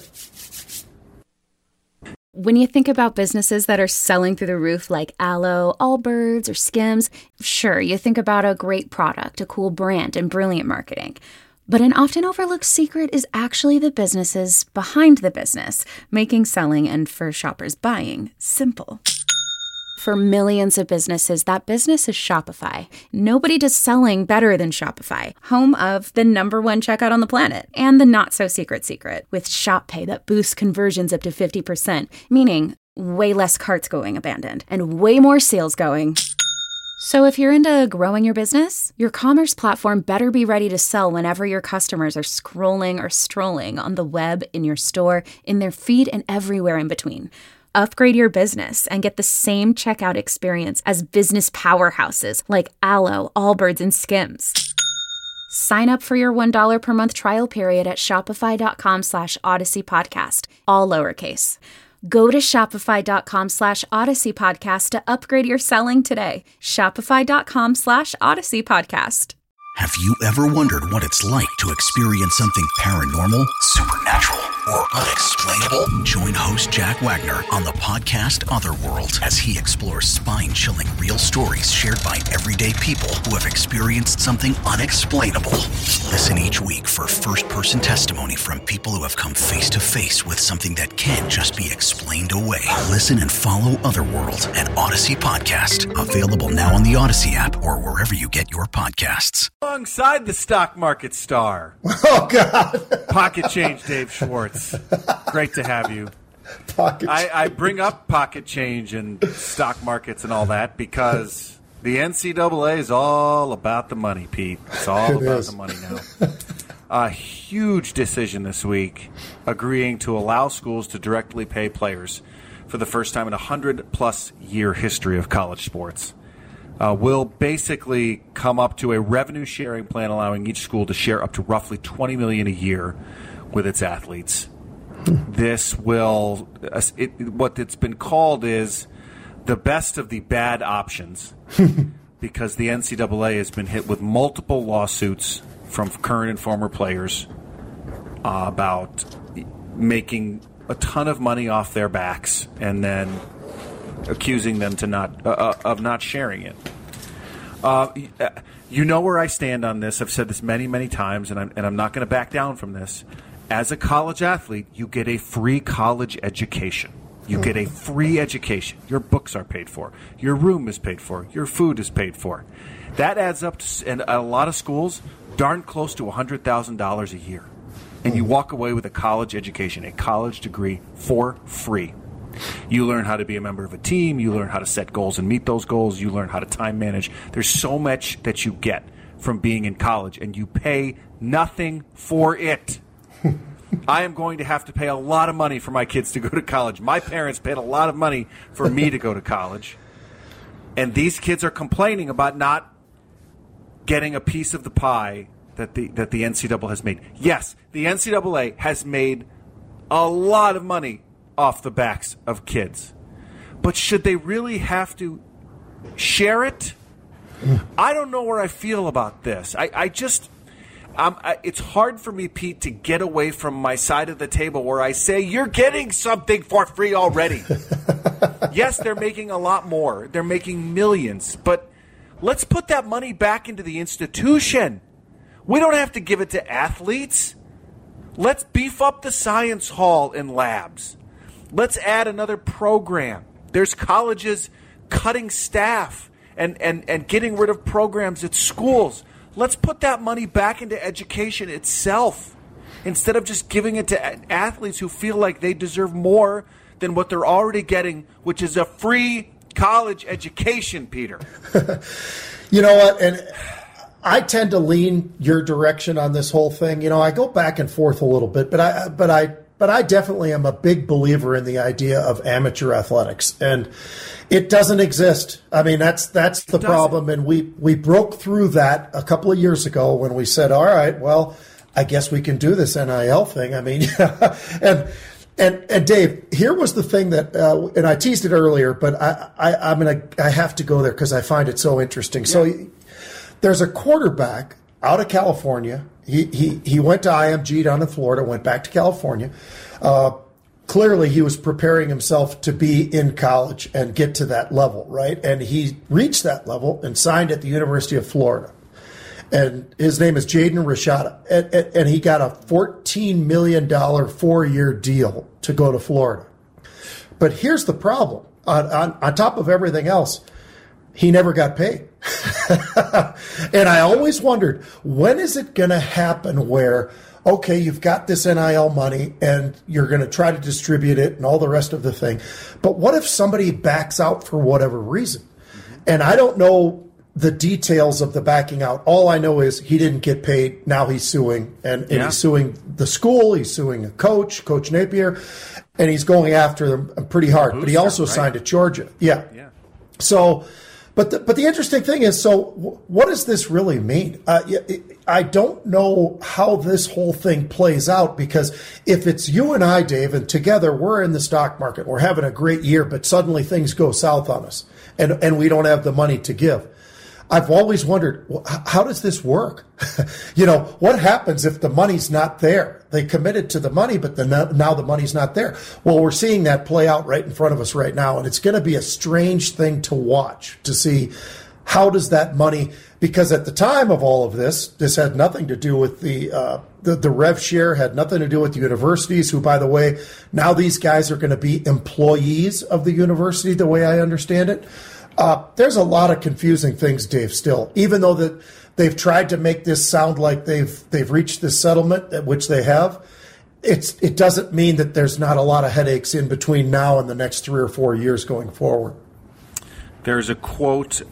When you think about businesses that are selling through the roof like Aloe, Allbirds, or Skims, sure, you think about a great product, a cool brand, and brilliant marketing. But an often overlooked secret is actually the businesses behind the business, making selling and, for shoppers, buying simple. For millions of businesses, that business is Shopify. Nobody does selling better than Shopify, home of the #1 checkout on the planet, and the not-so-secret secret, with Shop Pay that boosts conversions up to 50%, meaning way less carts going abandoned, and way more sales going. So if you're into growing your business, your commerce platform better be ready to sell whenever your customers are scrolling or strolling on the web, in your store, in their feed, and everywhere in between. Upgrade your business and get the same checkout experience as business powerhouses like Aloe, Allbirds, and Skims. Sign up for your $1 per month trial period at shopify.com/Odyssey Podcast, all lowercase. Go to shopify.com/Odyssey Podcast to upgrade your selling today. Shopify.com/Odyssey Podcast. Have you ever wondered what it's like to experience something paranormal, supernatural, or unexplainable? Join host Jack Wagner on the podcast Otherworld as he explores spine-chilling real stories shared by everyday people who have experienced something unexplainable. Listen each week for first-person testimony from people who have come face-to-face with something that can't just be explained away. Listen and follow Otherworld at Odyssey Podcast. Available now on the Odyssey app or wherever you get your podcasts. Alongside the stock market star. Oh, God. Pocket Change, Dave Schwartz. Great to have you. I bring up pocket change and stock markets and all that because the NCAA is all about the money, Pete. It's all about the money now. A huge decision this week agreeing to allow schools to directly pay players for the first time in a 100-plus year history of college sports. Will basically come up to a revenue-sharing plan allowing each school to share up to roughly $20 million a year with its athletes. This will, what it's been called is the best of the bad options because the NCAA has been hit with multiple lawsuits from current and former players about making a ton of money off their backs and then accusing them of not sharing it. You know where I stand on this. I've said this many, many times, and I'm not going to back down from this. As a college athlete, you get a free college education. You get a free education. Your books are paid for. Your room is paid for. Your food is paid for. That adds up to, in a lot of schools, darn close to $100,000 a year. And you walk away with a college education, a college degree for free. You learn how to be a member of a team. You learn how to set goals and meet those goals. You learn how to time manage. There's so much that you get from being in college, and you pay nothing for it. I am going to have to pay a lot of money for my kids to go to college. My parents paid a lot of money for me to go to college. And these kids are complaining about not getting a piece of the pie that the NCAA has made. Yes, the NCAA has made a lot of money off the backs of kids. But should they really have to share it? I don't know where I feel about this. It's hard for me, Pete, to get away from my side of the table where I say, you're getting something for free already. Yes, they're making a lot more. They're making millions. But let's put that money back into the institution. We don't have to give it to athletes. Let's beef up the science hall and labs. Let's add another program. There's colleges cutting staff and getting rid of programs at schools. Let's put that money back into education itself instead of just giving it to athletes who feel like they deserve more than what they're already getting, which is a free college education, Peter. You know what? And I tend to lean your direction on this whole thing. You know, I go back and forth a little bit, but I definitely am a big believer in the idea of amateur athletics, and it doesn't exist. I mean, that's the problem, and we broke through that a couple of years ago when we said, all right, well, I guess we can do this NIL thing. I mean, and Dave, here was the thing that, and I teased it earlier, but I have to go there because I find it so interesting. Yeah. So there's a quarterback out of California. He went to IMG down in Florida, went back to California. Clearly, he was preparing himself to be in college and get to that level, right? And he reached that level and signed at the University of Florida. And his name is Jaden Rashada. And he got a $14 million 4-year deal to go to Florida. But here's the problem. On top of everything else, he never got paid. And I always wondered, when is it going to happen where, okay, you've got this NIL money and you're going to try to distribute it and all the rest of the thing. But what if somebody backs out for whatever reason? And I don't know the details of the backing out. All I know is he didn't get paid. Now he's suing. And he's suing the school. He's suing a coach, Coach Napier. And he's going after them pretty hard. But he also signed at Georgia. Yeah. So... But the interesting thing is, so what does this really mean? I don't know how this whole thing plays out, because if it's you and I, Dave, and together we're in the stock market, we're having a great year, but suddenly things go south on us and we don't have the money to give. I've always wondered, how does this work? You know, what happens if the money's not there? They committed to the money, but now the money's not there. Well, we're seeing that play out right in front of us right now, and it's going to be a strange thing to watch, to see how does that money, because at the time of all of this had nothing to do with the rev share, had nothing to do with the universities, who, by the way, now these guys are going to be employees of the university, the way I understand it. There's a lot of confusing things, Dave, still, even though that they've tried to make this sound like they've reached this settlement, which they have. It doesn't mean that there's not a lot of headaches in between now and the next 3 or 4 years going forward. There's a quote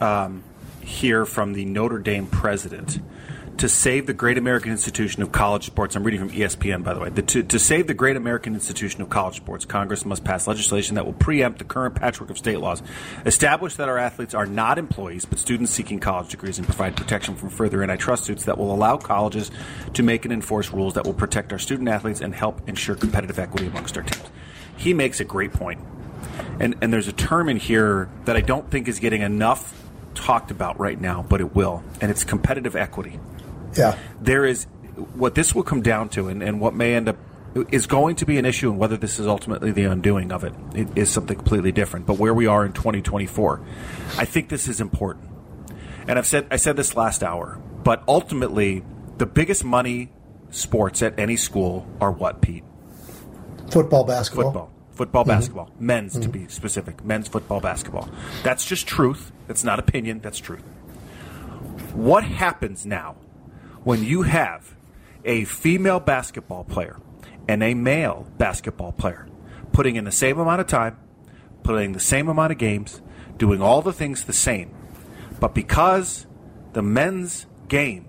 here from the Notre Dame president. To save the great American institution of college sports, I'm reading from ESPN, by the way, to save the great American institution of college sports, Congress must pass legislation that will preempt the current patchwork of state laws, establish that our athletes are not employees but students seeking college degrees, and provide protection from further antitrust suits that will allow colleges to make and enforce rules that will protect our student athletes and help ensure competitive equity amongst our teams. He makes a great point. And there's a term in here that I don't think is getting enough talked about right now, but it will, and it's competitive equity. Yeah, there is what this will come down to, and what may end up is going to be an issue, and whether this is ultimately the undoing of it is something completely different. But where we are in 2024, I think this is important. And I said this last hour, but ultimately the biggest money sports at any school are what, Pete? Football, basketball. Football, basketball. Men's, to be specific. Men's football, basketball. That's just truth. That's not opinion. That's truth. What happens now when you have a female basketball player and a male basketball player putting in the same amount of time, playing the same amount of games, doing all the things the same, but because the men's game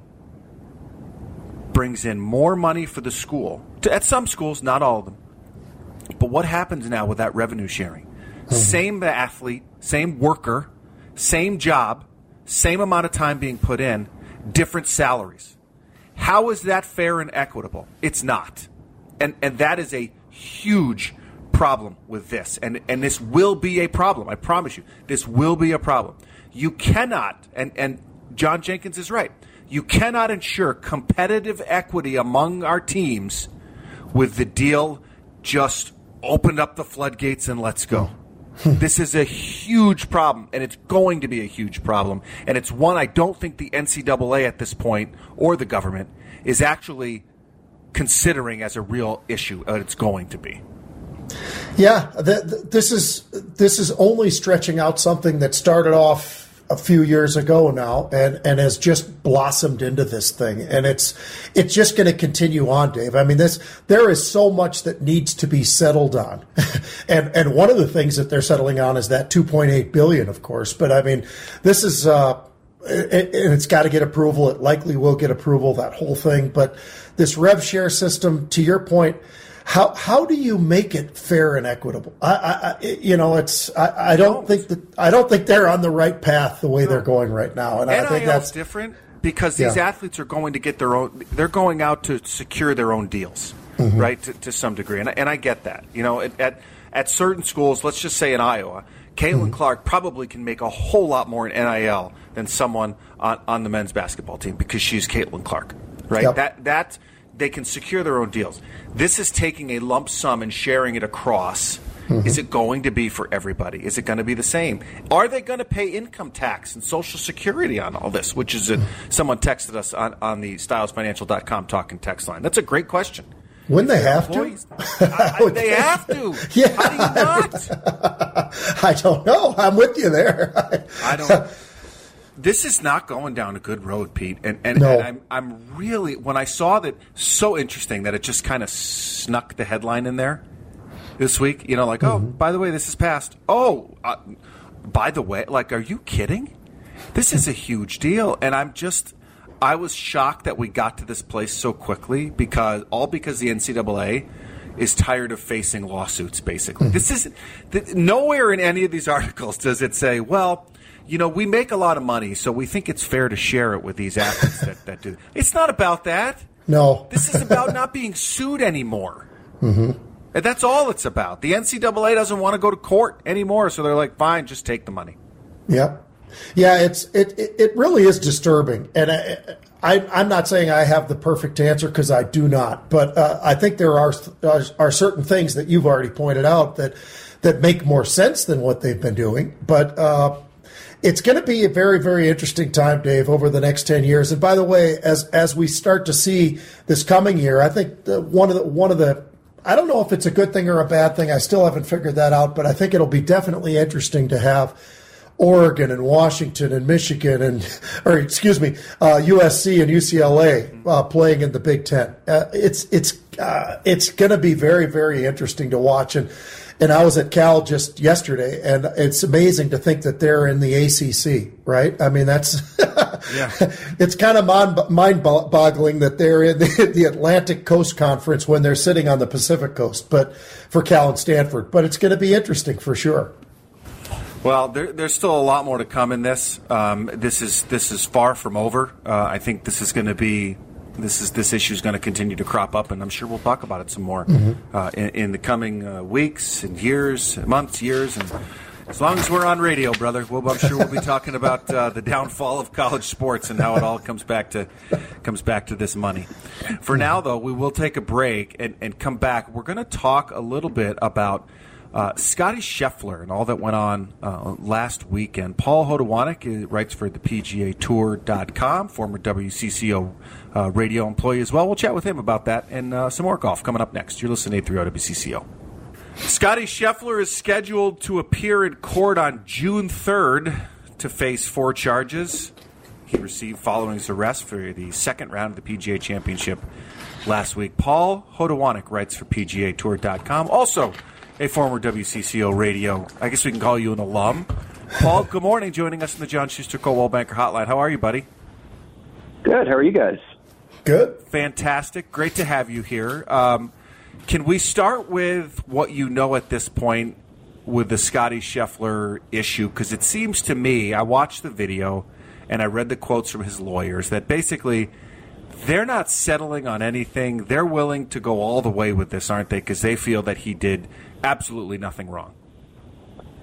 brings in more money for the school, at some schools, not all of them, but what happens now with that revenue sharing? Same athlete, same worker, same job, same amount of time being put in, different salaries. How is that fair and equitable? It's not. And that is a huge problem with this. And this will be a problem. I promise you, this will be a problem. You cannot, and John Jenkins is right. You cannot ensure competitive equity among our teams with the deal just opened up the floodgates and let's go. This is a huge problem, and it's going to be a huge problem. And it's one I don't think the NCAA at this point, or the government, is actually considering as a real issue, and it's going to be. Yeah, this is only stretching out something that started off a few years ago now and has just blossomed into this thing. And it's just going to continue on, Dave. I mean, there is so much that needs to be settled on. and one of the things that they're settling on is that $2.8 billion, of course. But I mean, this is, and it's got to get approval. It likely will get approval, that whole thing. But this rev share system, to your point, how do you make it fair and equitable? I don't think they're on the right path the way they're going right now, and I think that's different because these athletes are going to get their own. They're going out to secure their own deals, right? To some degree, and I get that. You know, at certain schools, let's just say in Iowa, Caitlin Clark probably can make a whole lot more in NIL than someone on the men's basketball team because she's Caitlin Clark, right? Yep. That they can secure their own deals. This is taking a lump sum and sharing it across. Is it going to be for everybody? Is it going to be the same? Are they going to pay income tax and Social Security on all this? Which is someone texted us on the StylesFinancial.com talking text line. That's a great question. Wouldn't they have to? They have to. Yeah. How do you not? I don't know. I'm with you there. I don't. This is not going down a good road, Pete. And No. I'm really, when I saw that, so interesting that it just kind of snuck the headline in there this week. You know, like, oh, by the way, this is passed. Oh, by the way, like, are you kidding? This is a huge deal. And I was shocked that we got to this place so quickly because the NCAA is tired of facing lawsuits, basically. This isn't, nowhere in any of these articles does it say, well, you know, we make a lot of money, so we think it's fair to share it with these athletes that do. It's not about that. No. This is about not being sued anymore. And that's all it's about. The NCAA doesn't want to go to court anymore, so they're like, fine, just take the money. Yeah. Yeah, it really is disturbing. And I'm not saying I have the perfect answer because I do not. But I think there are certain things that you've already pointed out that make more sense than what they've been doing. But it's going to be a very, very interesting time, Dave, over the next 10 years. And by the way, as we start to see this coming year, I think one of the I don't know if it's a good thing or a bad thing. I still haven't figured that out, but I think it'll be definitely interesting to have Oregon and Washington and Michigan USC and UCLA playing in the Big Ten. It's going to be very, very interesting to watch. And I was at Cal just yesterday, and it's amazing to think that they're in the ACC, right? I mean, that's it's kind of mind-boggling that they're in the Atlantic Coast Conference when they're sitting on the Pacific Coast, but for Cal and Stanford. But it's going to be interesting for sure. Well, there's still a lot more to come in this. This is far from over. I think this is going to be. This issue is going to continue to crop up, and I'm sure we'll talk about it some more in the coming weeks and months, years, and as long as we're on radio, brother, I'm sure we'll be talking about the downfall of college sports and how it all comes back to this money. For now, though, we will take a break and come back. We're going to talk a little bit about Scotty Scheffler and all that went on last weekend. Paul Hodowanik writes for the PGA Tour.com, former WCCO radio employee as well. We'll chat with him about that and some more golf coming up next. You're listening to 830 WCCO. Scotty Scheffler is scheduled to appear in court on June 3rd to face 4 charges he received following his arrest for the second round of the PGA Championship last week. Paul Hodowanik writes for PGA Tour.com. Also, a former WCCO radio, I guess we can call you an alum. Paul, good morning, joining us in the John Schuster Coldwell Banker Hotline. How are you, buddy? Good. How are you guys? Good. Fantastic. Great to have you here. Can we start with what you know at this point with the Scotty Scheffler issue? Because it seems to me, I watched the video and I read the quotes from his lawyers that basically they're not settling on anything. They're willing to go all the way with this, aren't they? Because they feel that he did absolutely nothing wrong.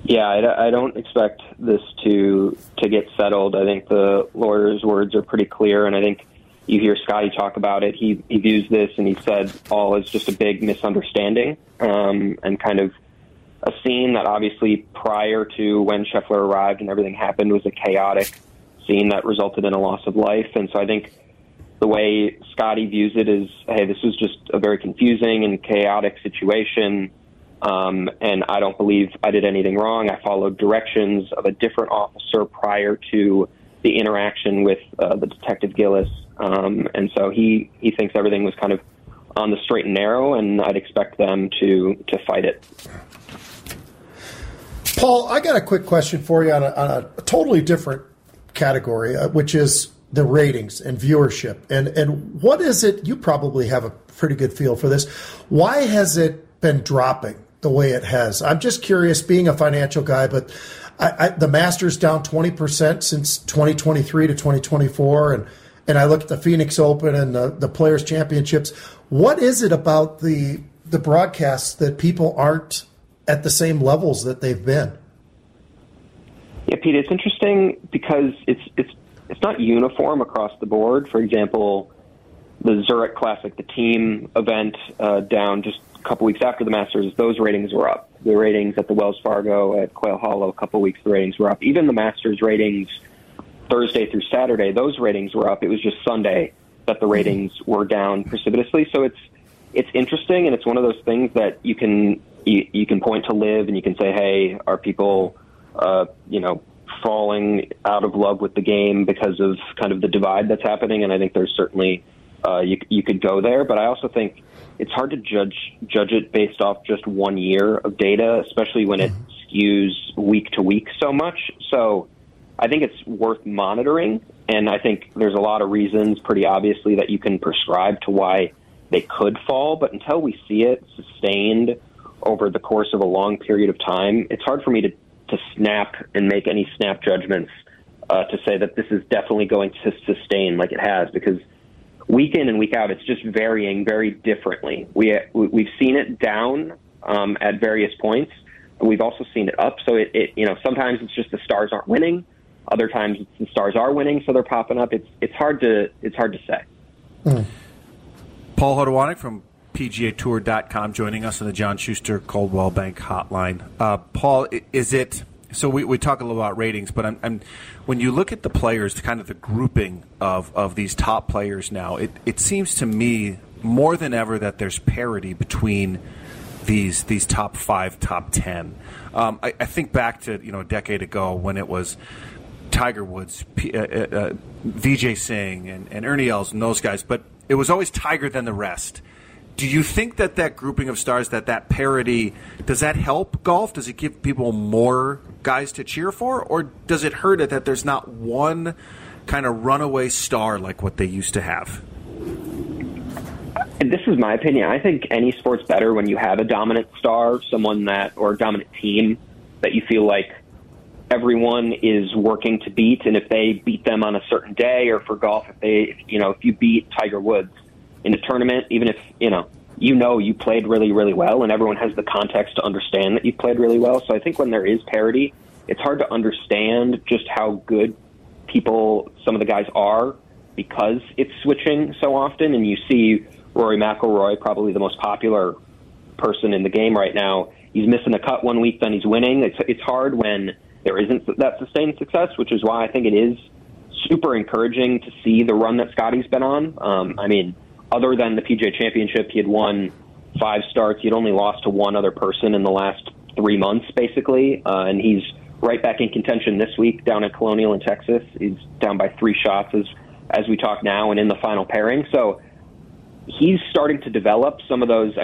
Yeah, I don't expect this to get settled. I think the lawyer's words are pretty clear, and I think you hear Scotty talk about it. He views this, and he said, all as just a big misunderstanding and kind of a scene that obviously prior to when Scheffler arrived and everything happened was a chaotic scene that resulted in a loss of life. And so I think the way Scotty views it is, hey, this was just a very confusing and chaotic situation, and I don't believe I did anything wrong. I followed directions of a different officer prior to the interaction with the Detective Gillis. And so he thinks everything was kind of on the straight and narrow, and I'd expect them to fight it. Paul, I got a quick question for you on a totally different category, which is the ratings and viewership. And what is it? You probably have a pretty good feel for this. Why has it been dropping the way it has? I'm just curious, being a financial guy, but the Masters down 20% since 2023 to 2024, and I look at the Phoenix Open and the Players' Championships. What is it about the broadcasts that people aren't at the same levels that they've been? Yeah, Pete, it's interesting because it's not uniform across the board. For example, the Zurich Classic, the team event down just a couple weeks after the Masters, those ratings were up. The ratings at the Wells Fargo at Quail Hollow, a couple weeks, the ratings were up. Even the Masters ratings Thursday through Saturday, those ratings were up. It was just Sunday that the ratings were down precipitously. So it's interesting, and it's one of those things that you can point to Liv and you can say, hey, are people falling out of love with the game because of kind of the divide that's happening? And I think there's certainly you could go there, but I also think it's hard to judge it based off just 1 year of data, especially when it skews week to week so much. So I think it's worth monitoring, and I think there's a lot of reasons, pretty obviously, that you can prescribe to why they could fall, but until we see it sustained over the course of a long period of time, it's hard for me to snap and make any snap judgments to say that this is definitely going to sustain like it has, because week in and week out, it's just varying very differently. We've seen it down at various points, and we've also seen it up. So it sometimes it's just the stars aren't winning. Other times it's the stars are winning, so they're popping up. It's hard to say. Paul Hodowanik from PGAtour.com joining us on the John Schuster Coldwell Bank Hotline. Paul, is it? So we talk a little about ratings, but when you look at the players, kind of the grouping of these top players now, it seems to me more than ever that there's parity between these top 5, top 10. I think back to a decade ago when it was Tiger Woods, Vijay Singh, and Ernie Els and those guys, but it was always Tiger than the rest. Do you think that grouping of stars, that parity, does that help golf? Does it give people more guys to cheer for? Or does it hurt it that there's not one kind of runaway star like what they used to have? This is my opinion. I think any sport's better when you have a dominant star, or a dominant team that you feel like everyone is working to beat. And if they beat them on a certain day, or for golf, if you beat Tiger Woods in a tournament, even if you played really, really well, and everyone has the context to understand that you played really well. So I think when there is parity, it's hard to understand just how good some of the guys are, because it's switching so often. And you see Rory McIlroy, probably the most popular person in the game right now. He's missing a cut 1 week, then he's winning. It's hard when there isn't that sustained success, which is why I think it is super encouraging to see the run that Scotty's been on. Other than the PGA Championship, he had won 5 starts. He had only lost to one other person in the last 3 months, basically. And he's right back in contention this week down at Colonial in Texas. He's down by 3 shots as we talk now and in the final pairing. So he's starting to develop some of those.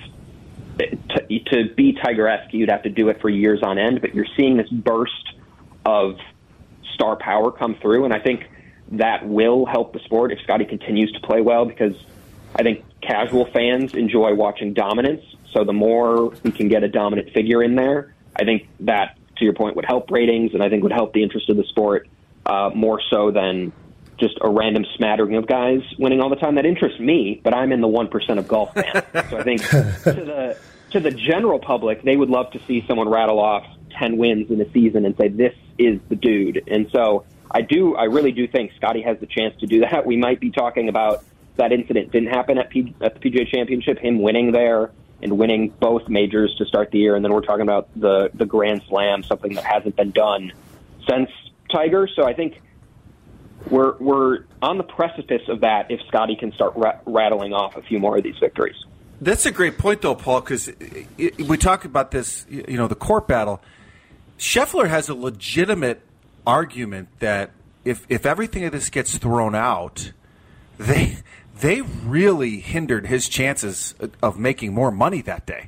To be Tiger-esque, you'd have to do it for years on end, but you're seeing this burst of star power come through, and I think that will help the sport if Scotty continues to play well, because I think casual fans enjoy watching dominance. So the more we can get a dominant figure in there, I think that, to your point, would help ratings, and I think would help the interest of the sport more so than just a random smattering of guys winning all the time. That interests me, but I'm in the 1% of golf fans. So I think to the general public, they would love to see someone rattle off 10 wins in a season and say, this is the dude. And so I really do think Scotty has the chance to do that. We might be talking about that incident didn't happen at the PGA Championship, him winning there and winning both majors to start the year. And then we're talking about the Grand Slam, something that hasn't been done since Tiger. So I think we're on the precipice of that if Scotty can start rattling off a few more of these victories. That's a great point, though, Paul, because we talk about this, the court battle. Scheffler has a legitimate argument that if everything of this gets thrown out, they really hindered his chances of making more money that day.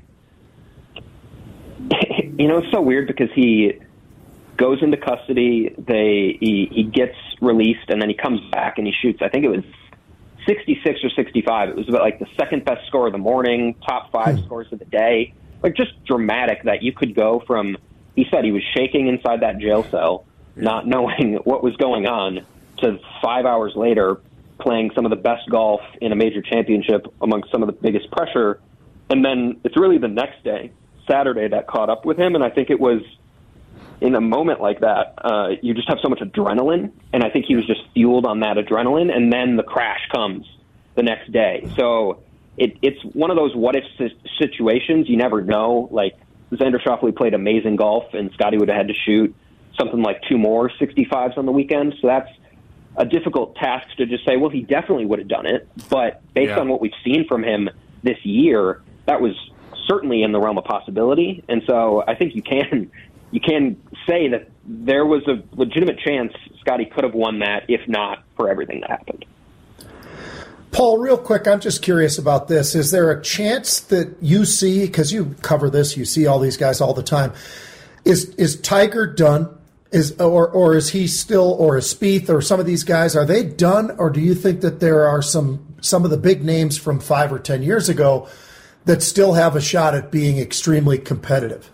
It's so weird because he goes into custody, he gets released, and then he comes back and he shoots, I think it was 66 or 65. It was about like the second best score of the morning, top 5 scores of the day. Like, just dramatic that you could go from, he said he was shaking inside that jail cell, not knowing what was going on, to 5 hours later playing some of the best golf in a major championship amongst some of the biggest pressure. And then it's really the next day, Saturday, that caught up with him. And I think it was in a moment like that, you just have so much adrenaline. And I think he was just fueled on that adrenaline. And then the crash comes the next day. So it's one of those what-if situations. You never know. Like, Xander Schauffele played amazing golf, and Scotty would have had to shoot something like 2 more 65s on the weekend. So that's a difficult task to just say, well, he definitely would have done it. But based on what we've seen from him this year, that was certainly in the realm of possibility. And so I think you can say that there was a legitimate chance Scotty could have won that, if not for everything that happened. Paul, real quick, I'm just curious about this. Is there a chance that you see, because you cover this, you see all these guys all the time, is Tiger done? Or is he still, or is Spieth or some of these guys, are they done? Or do you think that there are some of the big names from 5 or 10 years ago that still have a shot at being extremely competitive?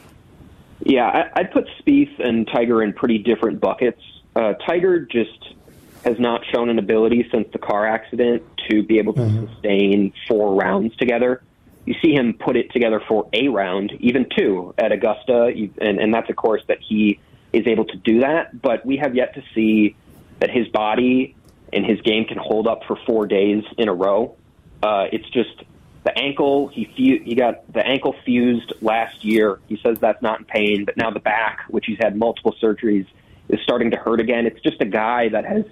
Yeah, I'd put Spieth and Tiger in pretty different buckets. Tiger just has not shown an ability since the car accident to be able to sustain 4 rounds together. You see him put it together for a round, even 2 at Augusta, and that's a course that he is able to do that. But we have yet to see that his body and his game can hold up for 4 days in a row. It's just the ankle. He got the ankle fused last year. He says that's not in pain, but now the back, which he's had multiple surgeries, is starting to hurt again. It's just a guy that has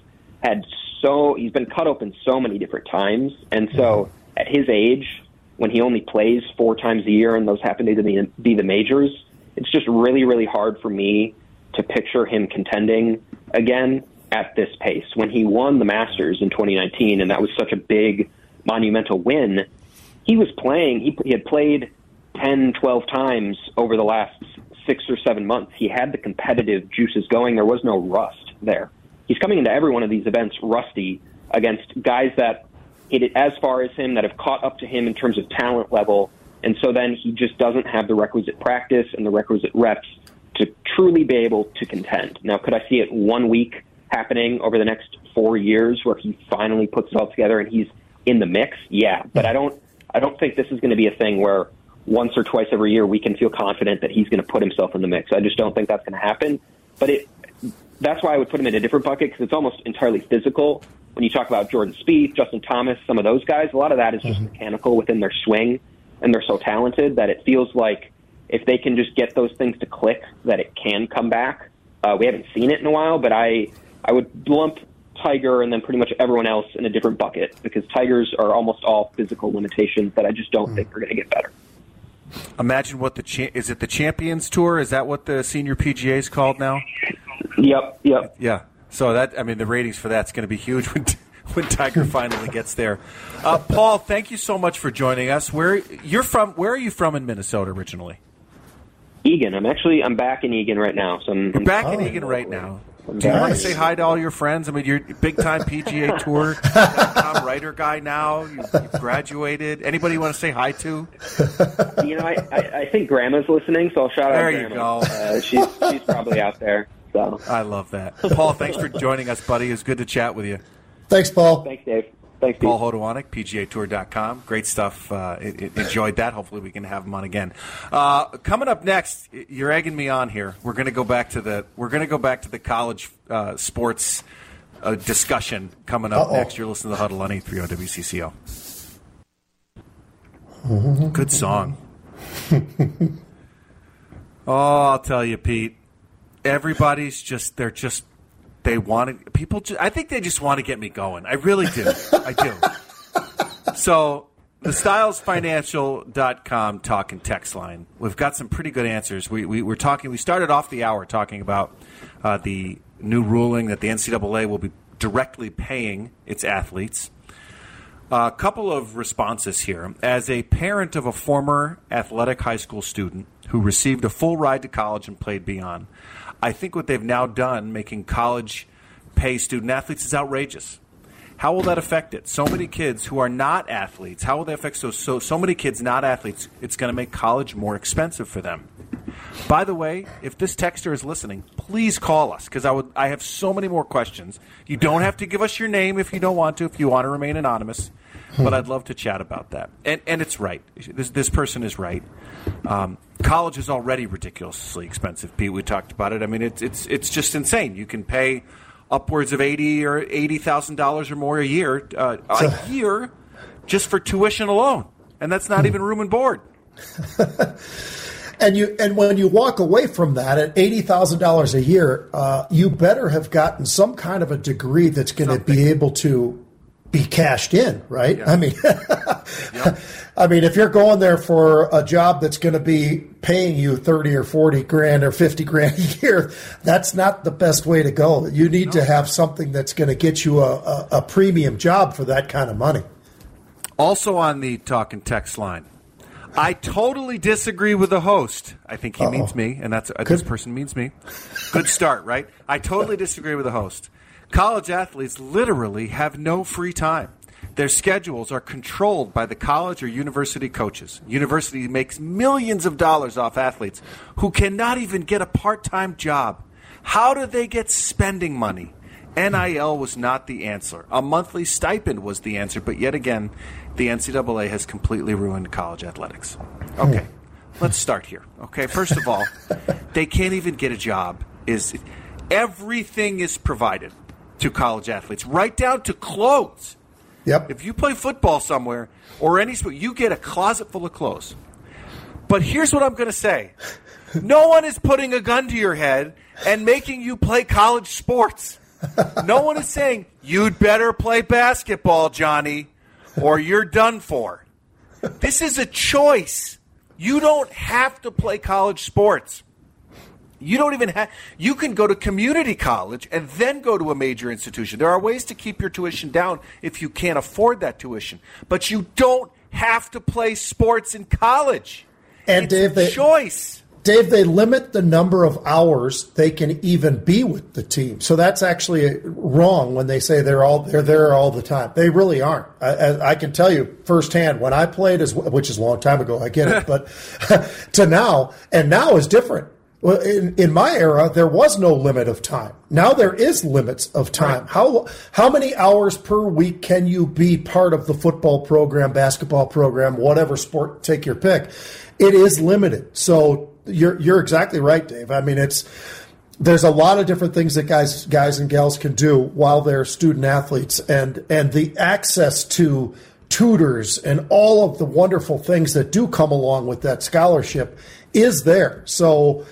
he's been cut open so many different times. And so at his age, when he only plays 4 times a year and those happen to be the majors, it's just really, really hard for me to picture him contending again at this pace. When he won the Masters in 2019, and that was such a big, monumental win, he was playing, he had played 10, 12 times over the last 6 or 7 months. He had the competitive juices going. There was no rust there. He's coming into every one of these events rusty against guys that hit it as far as him, that have caught up to him in terms of talent level. And so then he just doesn't have the requisite practice and the requisite reps to truly be able to contend. Now, could I see it 1 week happening over the next 4 years where he finally puts it all together and he's in the mix? Yeah, but I don't think this is going to be a thing where once or twice every year we can feel confident that he's going to put himself in the mix. I just don't think that's going to happen. But that's why I would put him in a different bucket, because it's almost entirely physical. When you talk about Jordan Spieth, Justin Thomas, some of those guys, a lot of that is just mechanical within their swing, and they're so talented that it feels like if they can just get those things to click, that it can come back. We haven't seen it in a while, but I would lump Tiger and then pretty much everyone else in a different bucket, because Tigers are almost all physical limitations that I just don't think are going to get better. Imagine what is it the Champions Tour? Is that what the senior PGA is called now? Yep. Yeah. So the ratings for that's going to be huge when Tiger finally gets there. Paul, thank you so much for joining us. Where are you from in Minnesota originally? Eagan. I'm back in Eagan right now. So I'm back in Eagan right now. Do you want to say hi to all your friends? I mean, you're a big-time PGA Tour Tom Ryder guy now. You've graduated. Anybody you want to say hi to? I think Grandma's listening, so I'll shout out Grandma. There you go. She's probably out there. So I love that. Paul, thanks for joining us, buddy. It's good to chat with you. Thanks, Paul. Thanks, Dave. Thanks, Pete. Paul Hodowanik, PGAtour.com. Great stuff. Enjoyed that. Hopefully we can have him on again. Coming up next, you're egging me on here. We're going to go back to the college sports discussion coming up next. You're listening to the Huddle on 830 WCCO. Good song. I'll tell you, Pete. Everybody's they want it. I think they just want to get me going. I really do. I do. So the StylesFinancial.com talk and text line. We've got some pretty good answers. We started off the hour talking about the new ruling that the NCAA will be directly paying its athletes. A couple of responses here. As a parent of a former athletic high school student who received a full ride to college and played beyond, I think what they've now done, making college pay student athletes, is outrageous. How will that affect it? So many kids who are not athletes, how will that affect so many kids not athletes? It's going to make college more expensive for them. By the way, if this texter is listening, please call us because I have so many more questions. You don't have to give us your name if you don't want to, if you want to remain anonymous. But I'd love to chat about that. And it's right. This person is right. College is already ridiculously expensive, Pete. We talked about it. I mean, it's just insane. You can pay upwards of $80,000 or more a year just for tuition alone, and that's not even room and board. And when you walk away from that at $80,000 a year, you better have gotten some kind of a degree that's going to be able to be cashed in, right? Yeah. I mean, I mean, if you're going there for a job that's going to be paying you 30 or 40 grand or 50 grand a year, that's not the best way to go. You need to have something that's going to get you a premium job for that kind of money. Also on the talk and text line, I totally disagree with the host. I think he means me, and this person means me. Good start, right? I totally disagree with the host. College athletes literally have no free time. Their schedules are controlled by the college or university coaches. University makes millions of dollars off athletes who cannot even get a part-time job. How do they get spending money? NIL was not the answer. A monthly stipend was the answer, but yet again, the NCAA has completely ruined college athletics. Okay, let's start here. Okay, first of all, they can't even get a job. Everything is provided to college athletes, right down to clothes. Yep. If you play football somewhere or any sport, you get a closet full of clothes. But here's what I'm going to say. No one is putting a gun to your head and making you play college sports. No one is saying, you'd better play basketball, Johnny, or you're done for. This is a choice. You don't have to play college sports. You don't even have. You can go to community college and then go to a major institution. There are ways to keep your tuition down if you can't afford that tuition. But you don't have to play sports in college. And it's a choice. Dave, they limit the number of hours they can even be with the team. So that's actually wrong when they say they're there all the time. They really aren't. I can tell you firsthand when I played, which is a long time ago, I get it, but to now, and now is different. Well, in my era, there was no limit of time. Now there is limits of time. Right. How many hours per week can you be part of the football program, basketball program, whatever sport, take your pick? It is limited. So you're exactly right, Dave. I mean, there's a lot of different things that guys and gals can do while they're student athletes, and the access to tutors and all of the wonderful things that do come along with that scholarship is there. So.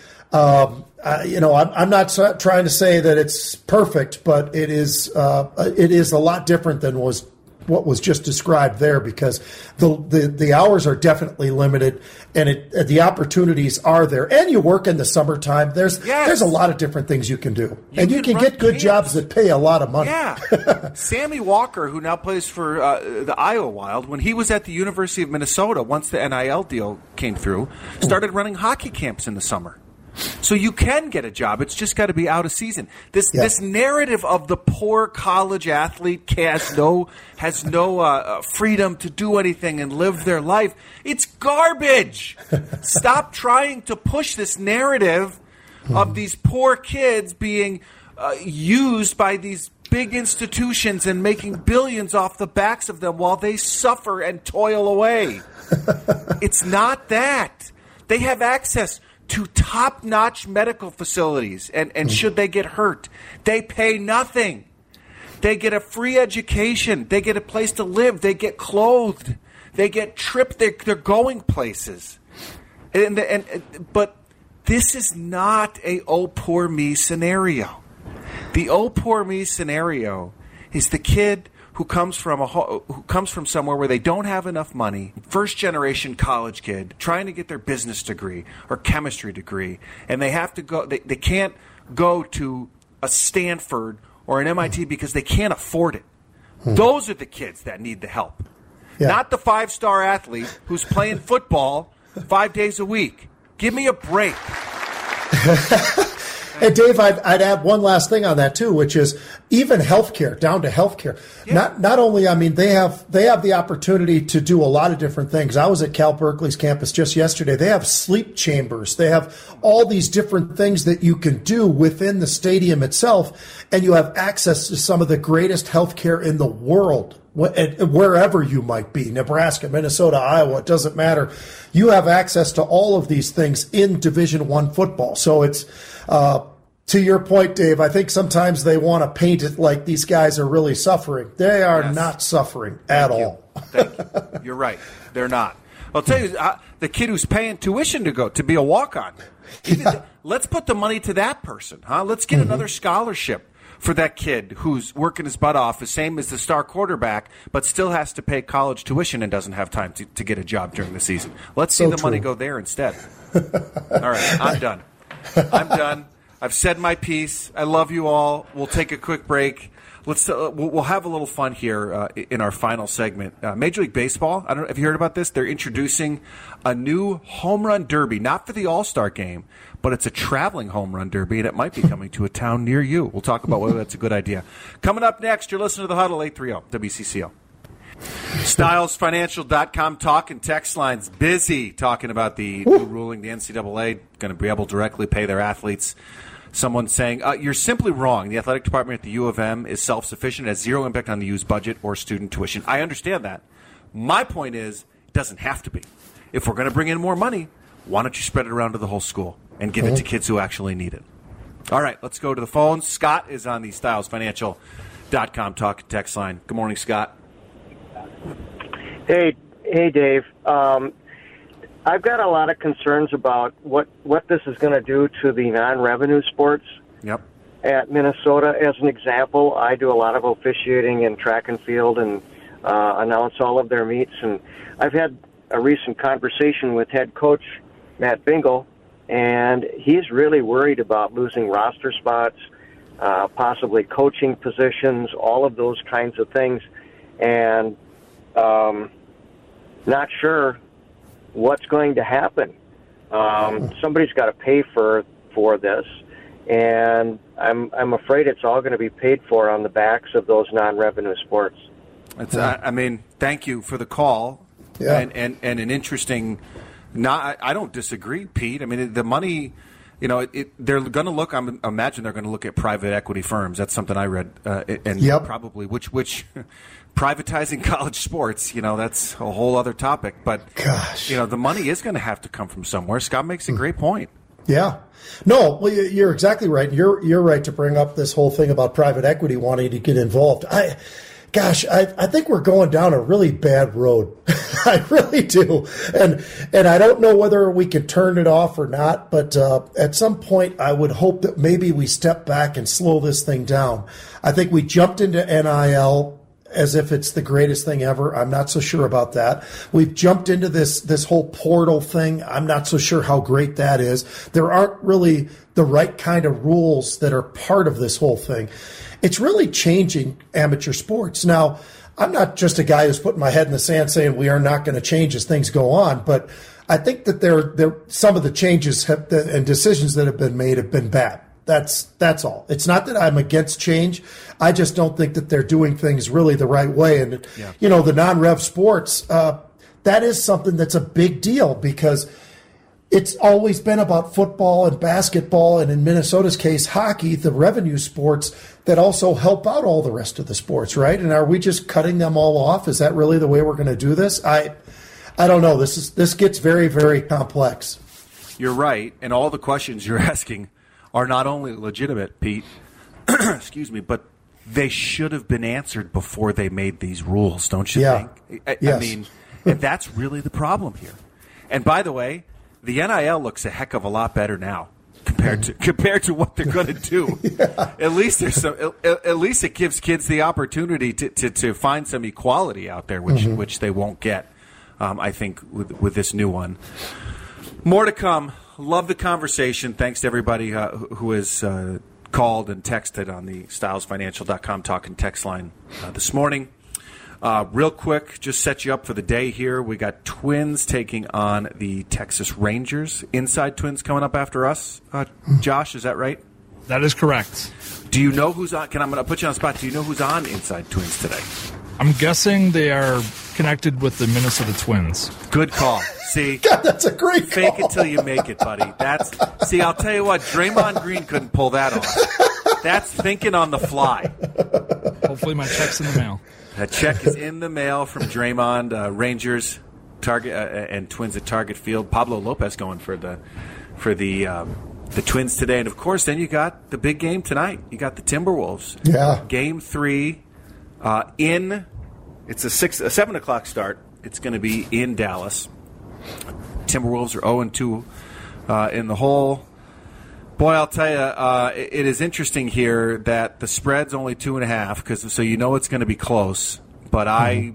I'm not trying to say that it's perfect, but it is a lot different than what was just described there, because the hours are definitely limited, and the opportunities are there. And you work in the summertime. There's a lot of different things you can do, and you can get good jobs that pay a lot of money. Yeah, Sammy Walker, who now plays for the Iowa Wild, when he was at the University of Minnesota, once the NIL deal came through, started running hockey camps in the summer. So you can get a job. It's just got to be out of season. This narrative of the poor college athlete has no freedom to do anything and live their life. It's garbage. Stop trying to push this narrative of these poor kids being used by these big institutions and making billions off the backs of them while they suffer and toil away. It's not that. They have access to top-notch medical facilities, and should they get hurt, they pay nothing. They get a free education. They get a place to live. They get clothed. They get tripped. They're going places. But this is not a oh poor me scenario. The oh poor me scenario is the kid who comes from somewhere where they don't have enough money, first generation college kid trying to get their business degree or chemistry degree, and they have to go. They can't go to a Stanford or an MIT because they can't afford it. Those are the kids that need the help. Yeah. Not the 5-star athlete who's playing football 5 days a week. Give me a break. And Dave, I'd add one last thing on that too, which is even healthcare, down to healthcare. Yeah. Not only, I mean, they have the opportunity to do a lot of different things. I was at Cal Berkeley's campus just yesterday. They have sleep chambers. They have all these different things that you can do within the stadium itself, and you have access to some of the greatest healthcare in the world. Wherever you might be, Nebraska, Minnesota, Iowa, it doesn't matter. You have access to all of these things in Division I football. So it's, to your point, Dave, I think sometimes they want to paint it like these guys are really suffering. They are not suffering at all. Thank you. You're right. They're not. I'll tell you, the kid who's paying tuition to be a walk-on, let's put the money to that person. Let's get another scholarship for that kid who's working his butt off, the same as the star quarterback, but still has to pay college tuition and doesn't have time to get a job during the season. Let's see the money go there instead. All right, I'm done. I've said my piece. I love you all. We'll take a quick break. We'll have a little fun here in our final segment. Major League Baseball, I don't know if you heard about this. They're introducing a new home run derby, not for the All-Star game, but it's a traveling home run derby, and it might be coming to a town near you. We'll talk about whether that's a good idea. Coming up next, you're listening to The Huddle, 830 WCCO. StylesFinancial.com talk and text lines busy talking about the new ruling. The NCAA going to be able to directly pay their athletes. Someone saying, you're simply wrong. The athletic department at the U of M is self-sufficient. It has zero impact on the U's budget or student tuition. I understand that. My point is, it doesn't have to be. If we're going to bring in more money, why don't you spread it around to the whole school and give it to kids who actually need it? All right, let's go to the phones. Scott is on the StylesFinancial.com talk and text line. Good morning, Scott. Hey, Dave. I've got a lot of concerns about what this is going to do to the non-revenue sports. Yep. At Minnesota, as an example, I do a lot of officiating in track and field and announce all of their meets. And I've had a recent conversation with head coach Matt Bingle, and he's really worried about losing roster spots, possibly coaching positions, all of those kinds of things, and not sure what's going to happen. Somebody's got to pay for this, and I'm afraid it's all going to be paid for on the backs of those non-revenue sports. I mean, thank you for the call, and an interesting. I don't disagree, Pete. I mean, the money. They're going to look. I imagine they're going to look at private equity firms. That's something I read, and probably which privatizing college sports. That's a whole other topic. But gosh, the money is going to have to come from somewhere. Scott makes a great point. Yeah, no, well, you're exactly right. You're right to bring up this whole thing about private equity wanting to get involved. I think we're going down a really bad road. I really do. And I don't know whether we can turn it off or not, but at some point I would hope that maybe we step back and slow this thing down. I think we jumped into NIL as if it's the greatest thing ever. I'm not so sure about that. We've jumped into this whole portal thing. I'm not so sure how great that is. There aren't really the right kind of rules that are part of this whole thing. It's really changing amateur sports. Now, I'm not just a guy who's putting my head in the sand saying we are not going to change as things go on, but I think that there some of the changes and decisions that have been made have been bad. That's all. It's not that I'm against change. I just don't think that they're doing things really the right way. And, the non-rev sports, that is something that's a big deal because it's always been about football and basketball, and in Minnesota's case, hockey, the revenue sports that also help out all the rest of the sports, right? And are we just cutting them all off? Is that really the way we're going to do this? I don't know. This gets very, very complex. You're right, and all the questions you're asking are not only legitimate, Pete, excuse me, but they should have been answered before they made these rules, don't you think? Yes. I mean, and that's really the problem here. And by the way, the NIL looks a heck of a lot better now compared to what they're going to do. Yeah. At least there's some. At least it gives kids the opportunity to find some equality out there, which they won't get. I think with this new one. More to come. Love the conversation. Thanks to everybody who has called and texted on the StylesFinancial.com talk and text line this morning. Real quick, just set you up for the day here. We got Twins taking on the Texas Rangers. Inside Twins coming up after us. Josh, is that right? That is correct. Do you know who's on? I'm going to put you on the spot. Do you know who's on Inside Twins today? I'm guessing they are connected with the Minnesota Twins. Good call. See, God, that's a great call. Fake it till you make it, buddy. See, I'll tell you what, Draymond Green couldn't pull that off. That's thinking on the fly. Hopefully my check's in the mail. That check is in the mail from Draymond. Rangers, Target, and Twins at Target Field. Pablo Lopez going for the Twins today, and of course, then you got the big game tonight. You got the Timberwolves. Yeah. Game 3 it's a 7 o'clock start. It's going to be in Dallas. Timberwolves are 0-2 in the hole. Boy, I'll tell you, it is interesting here that the spread's only 2.5, so you know it's going to be close. But I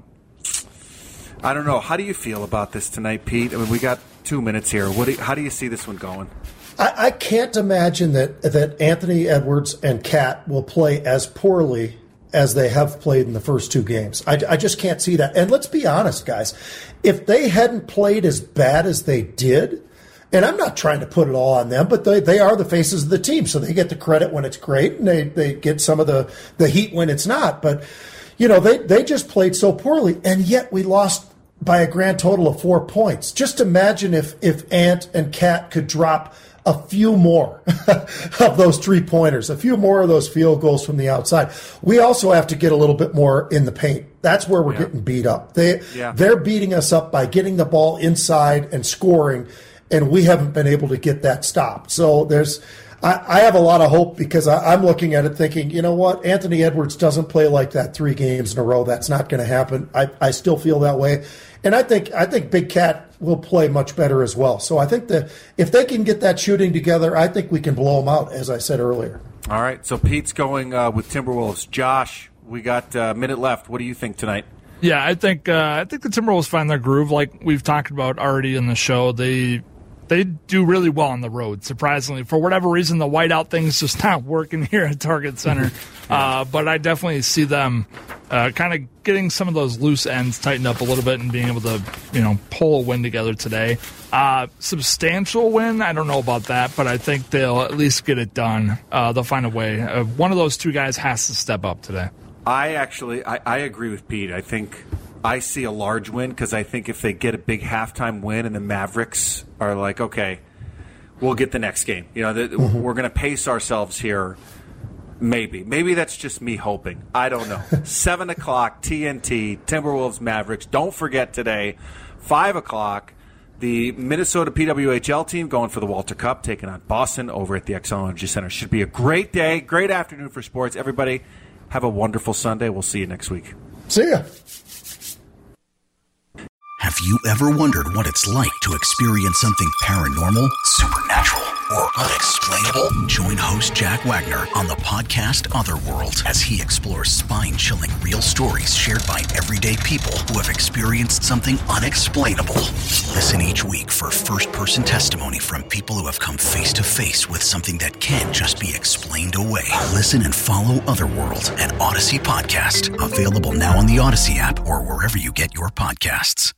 don't know. How do you feel about this tonight, Pete? I mean, we got 2 minutes here. How do you see this one going? I can't imagine that Anthony Edwards and Cat will play as poorly as they have played in the first 2 games. I just can't see that. And let's be honest, guys. If they hadn't played as bad as they did, and I'm not trying to put it all on them, but they are the faces of the team, so they get the credit when it's great, and they get some of the heat when it's not. But, you know, they just played so poorly, and yet we lost by a grand total of 4 points. Just imagine if Ant and Cat could drop a few more of those 3-pointers, a few more of those field goals from the outside. We also have to get a little bit more in the paint. That's where we're getting beat up. They're beating us up by getting the ball inside and scoring, and we haven't been able to get that stopped. So I have a lot of hope because I'm looking at it thinking, you know what, Anthony Edwards doesn't play like that 3 games in a row. That's not going to happen. I still feel that way. And I think Big Cat will play much better as well. So I think that if they can get that shooting together, I think we can blow them out, as I said earlier. All right, so Pete's going with Timberwolves. Josh, we got a minute left. What do you think tonight? Yeah, I think the Timberwolves find their groove. Like we've talked about already in the show, they do really well on the road, surprisingly. For whatever reason, the whiteout thing's just not working here at Target Center. But I definitely see them kind of getting some of those loose ends tightened up a little bit and being able to, pull a win together today. Substantial win, I don't know about that, but I think they'll at least get it done. They'll find a way. One of those 2 guys has to step up today. I agree with Pete. I think I see a large win because I think if they get a big halftime win and the Mavericks are like, okay, we'll get the next game. We're going to pace ourselves here. Maybe that's just me hoping. I don't know. 7 o'clock, TNT, Timberwolves, Mavericks. Don't forget today, 5 o'clock, the Minnesota PWHL team going for the Walter Cup, taking on Boston over at the Xcel Energy Center. Should be a great day, great afternoon for sports. Everybody, have a wonderful Sunday. We'll see you next week. See ya. Have you ever wondered what it's like to experience something paranormal, supernatural, or unexplainable? Join host Jack Wagner on the podcast Otherworld as he explores spine-chilling real stories shared by everyday people who have experienced something unexplainable. Listen each week for first-person testimony from people who have come face-to-face with something that can't just be explained away. Listen and follow Otherworld, an Odyssey podcast. Available now on the Odyssey app or wherever you get your podcasts.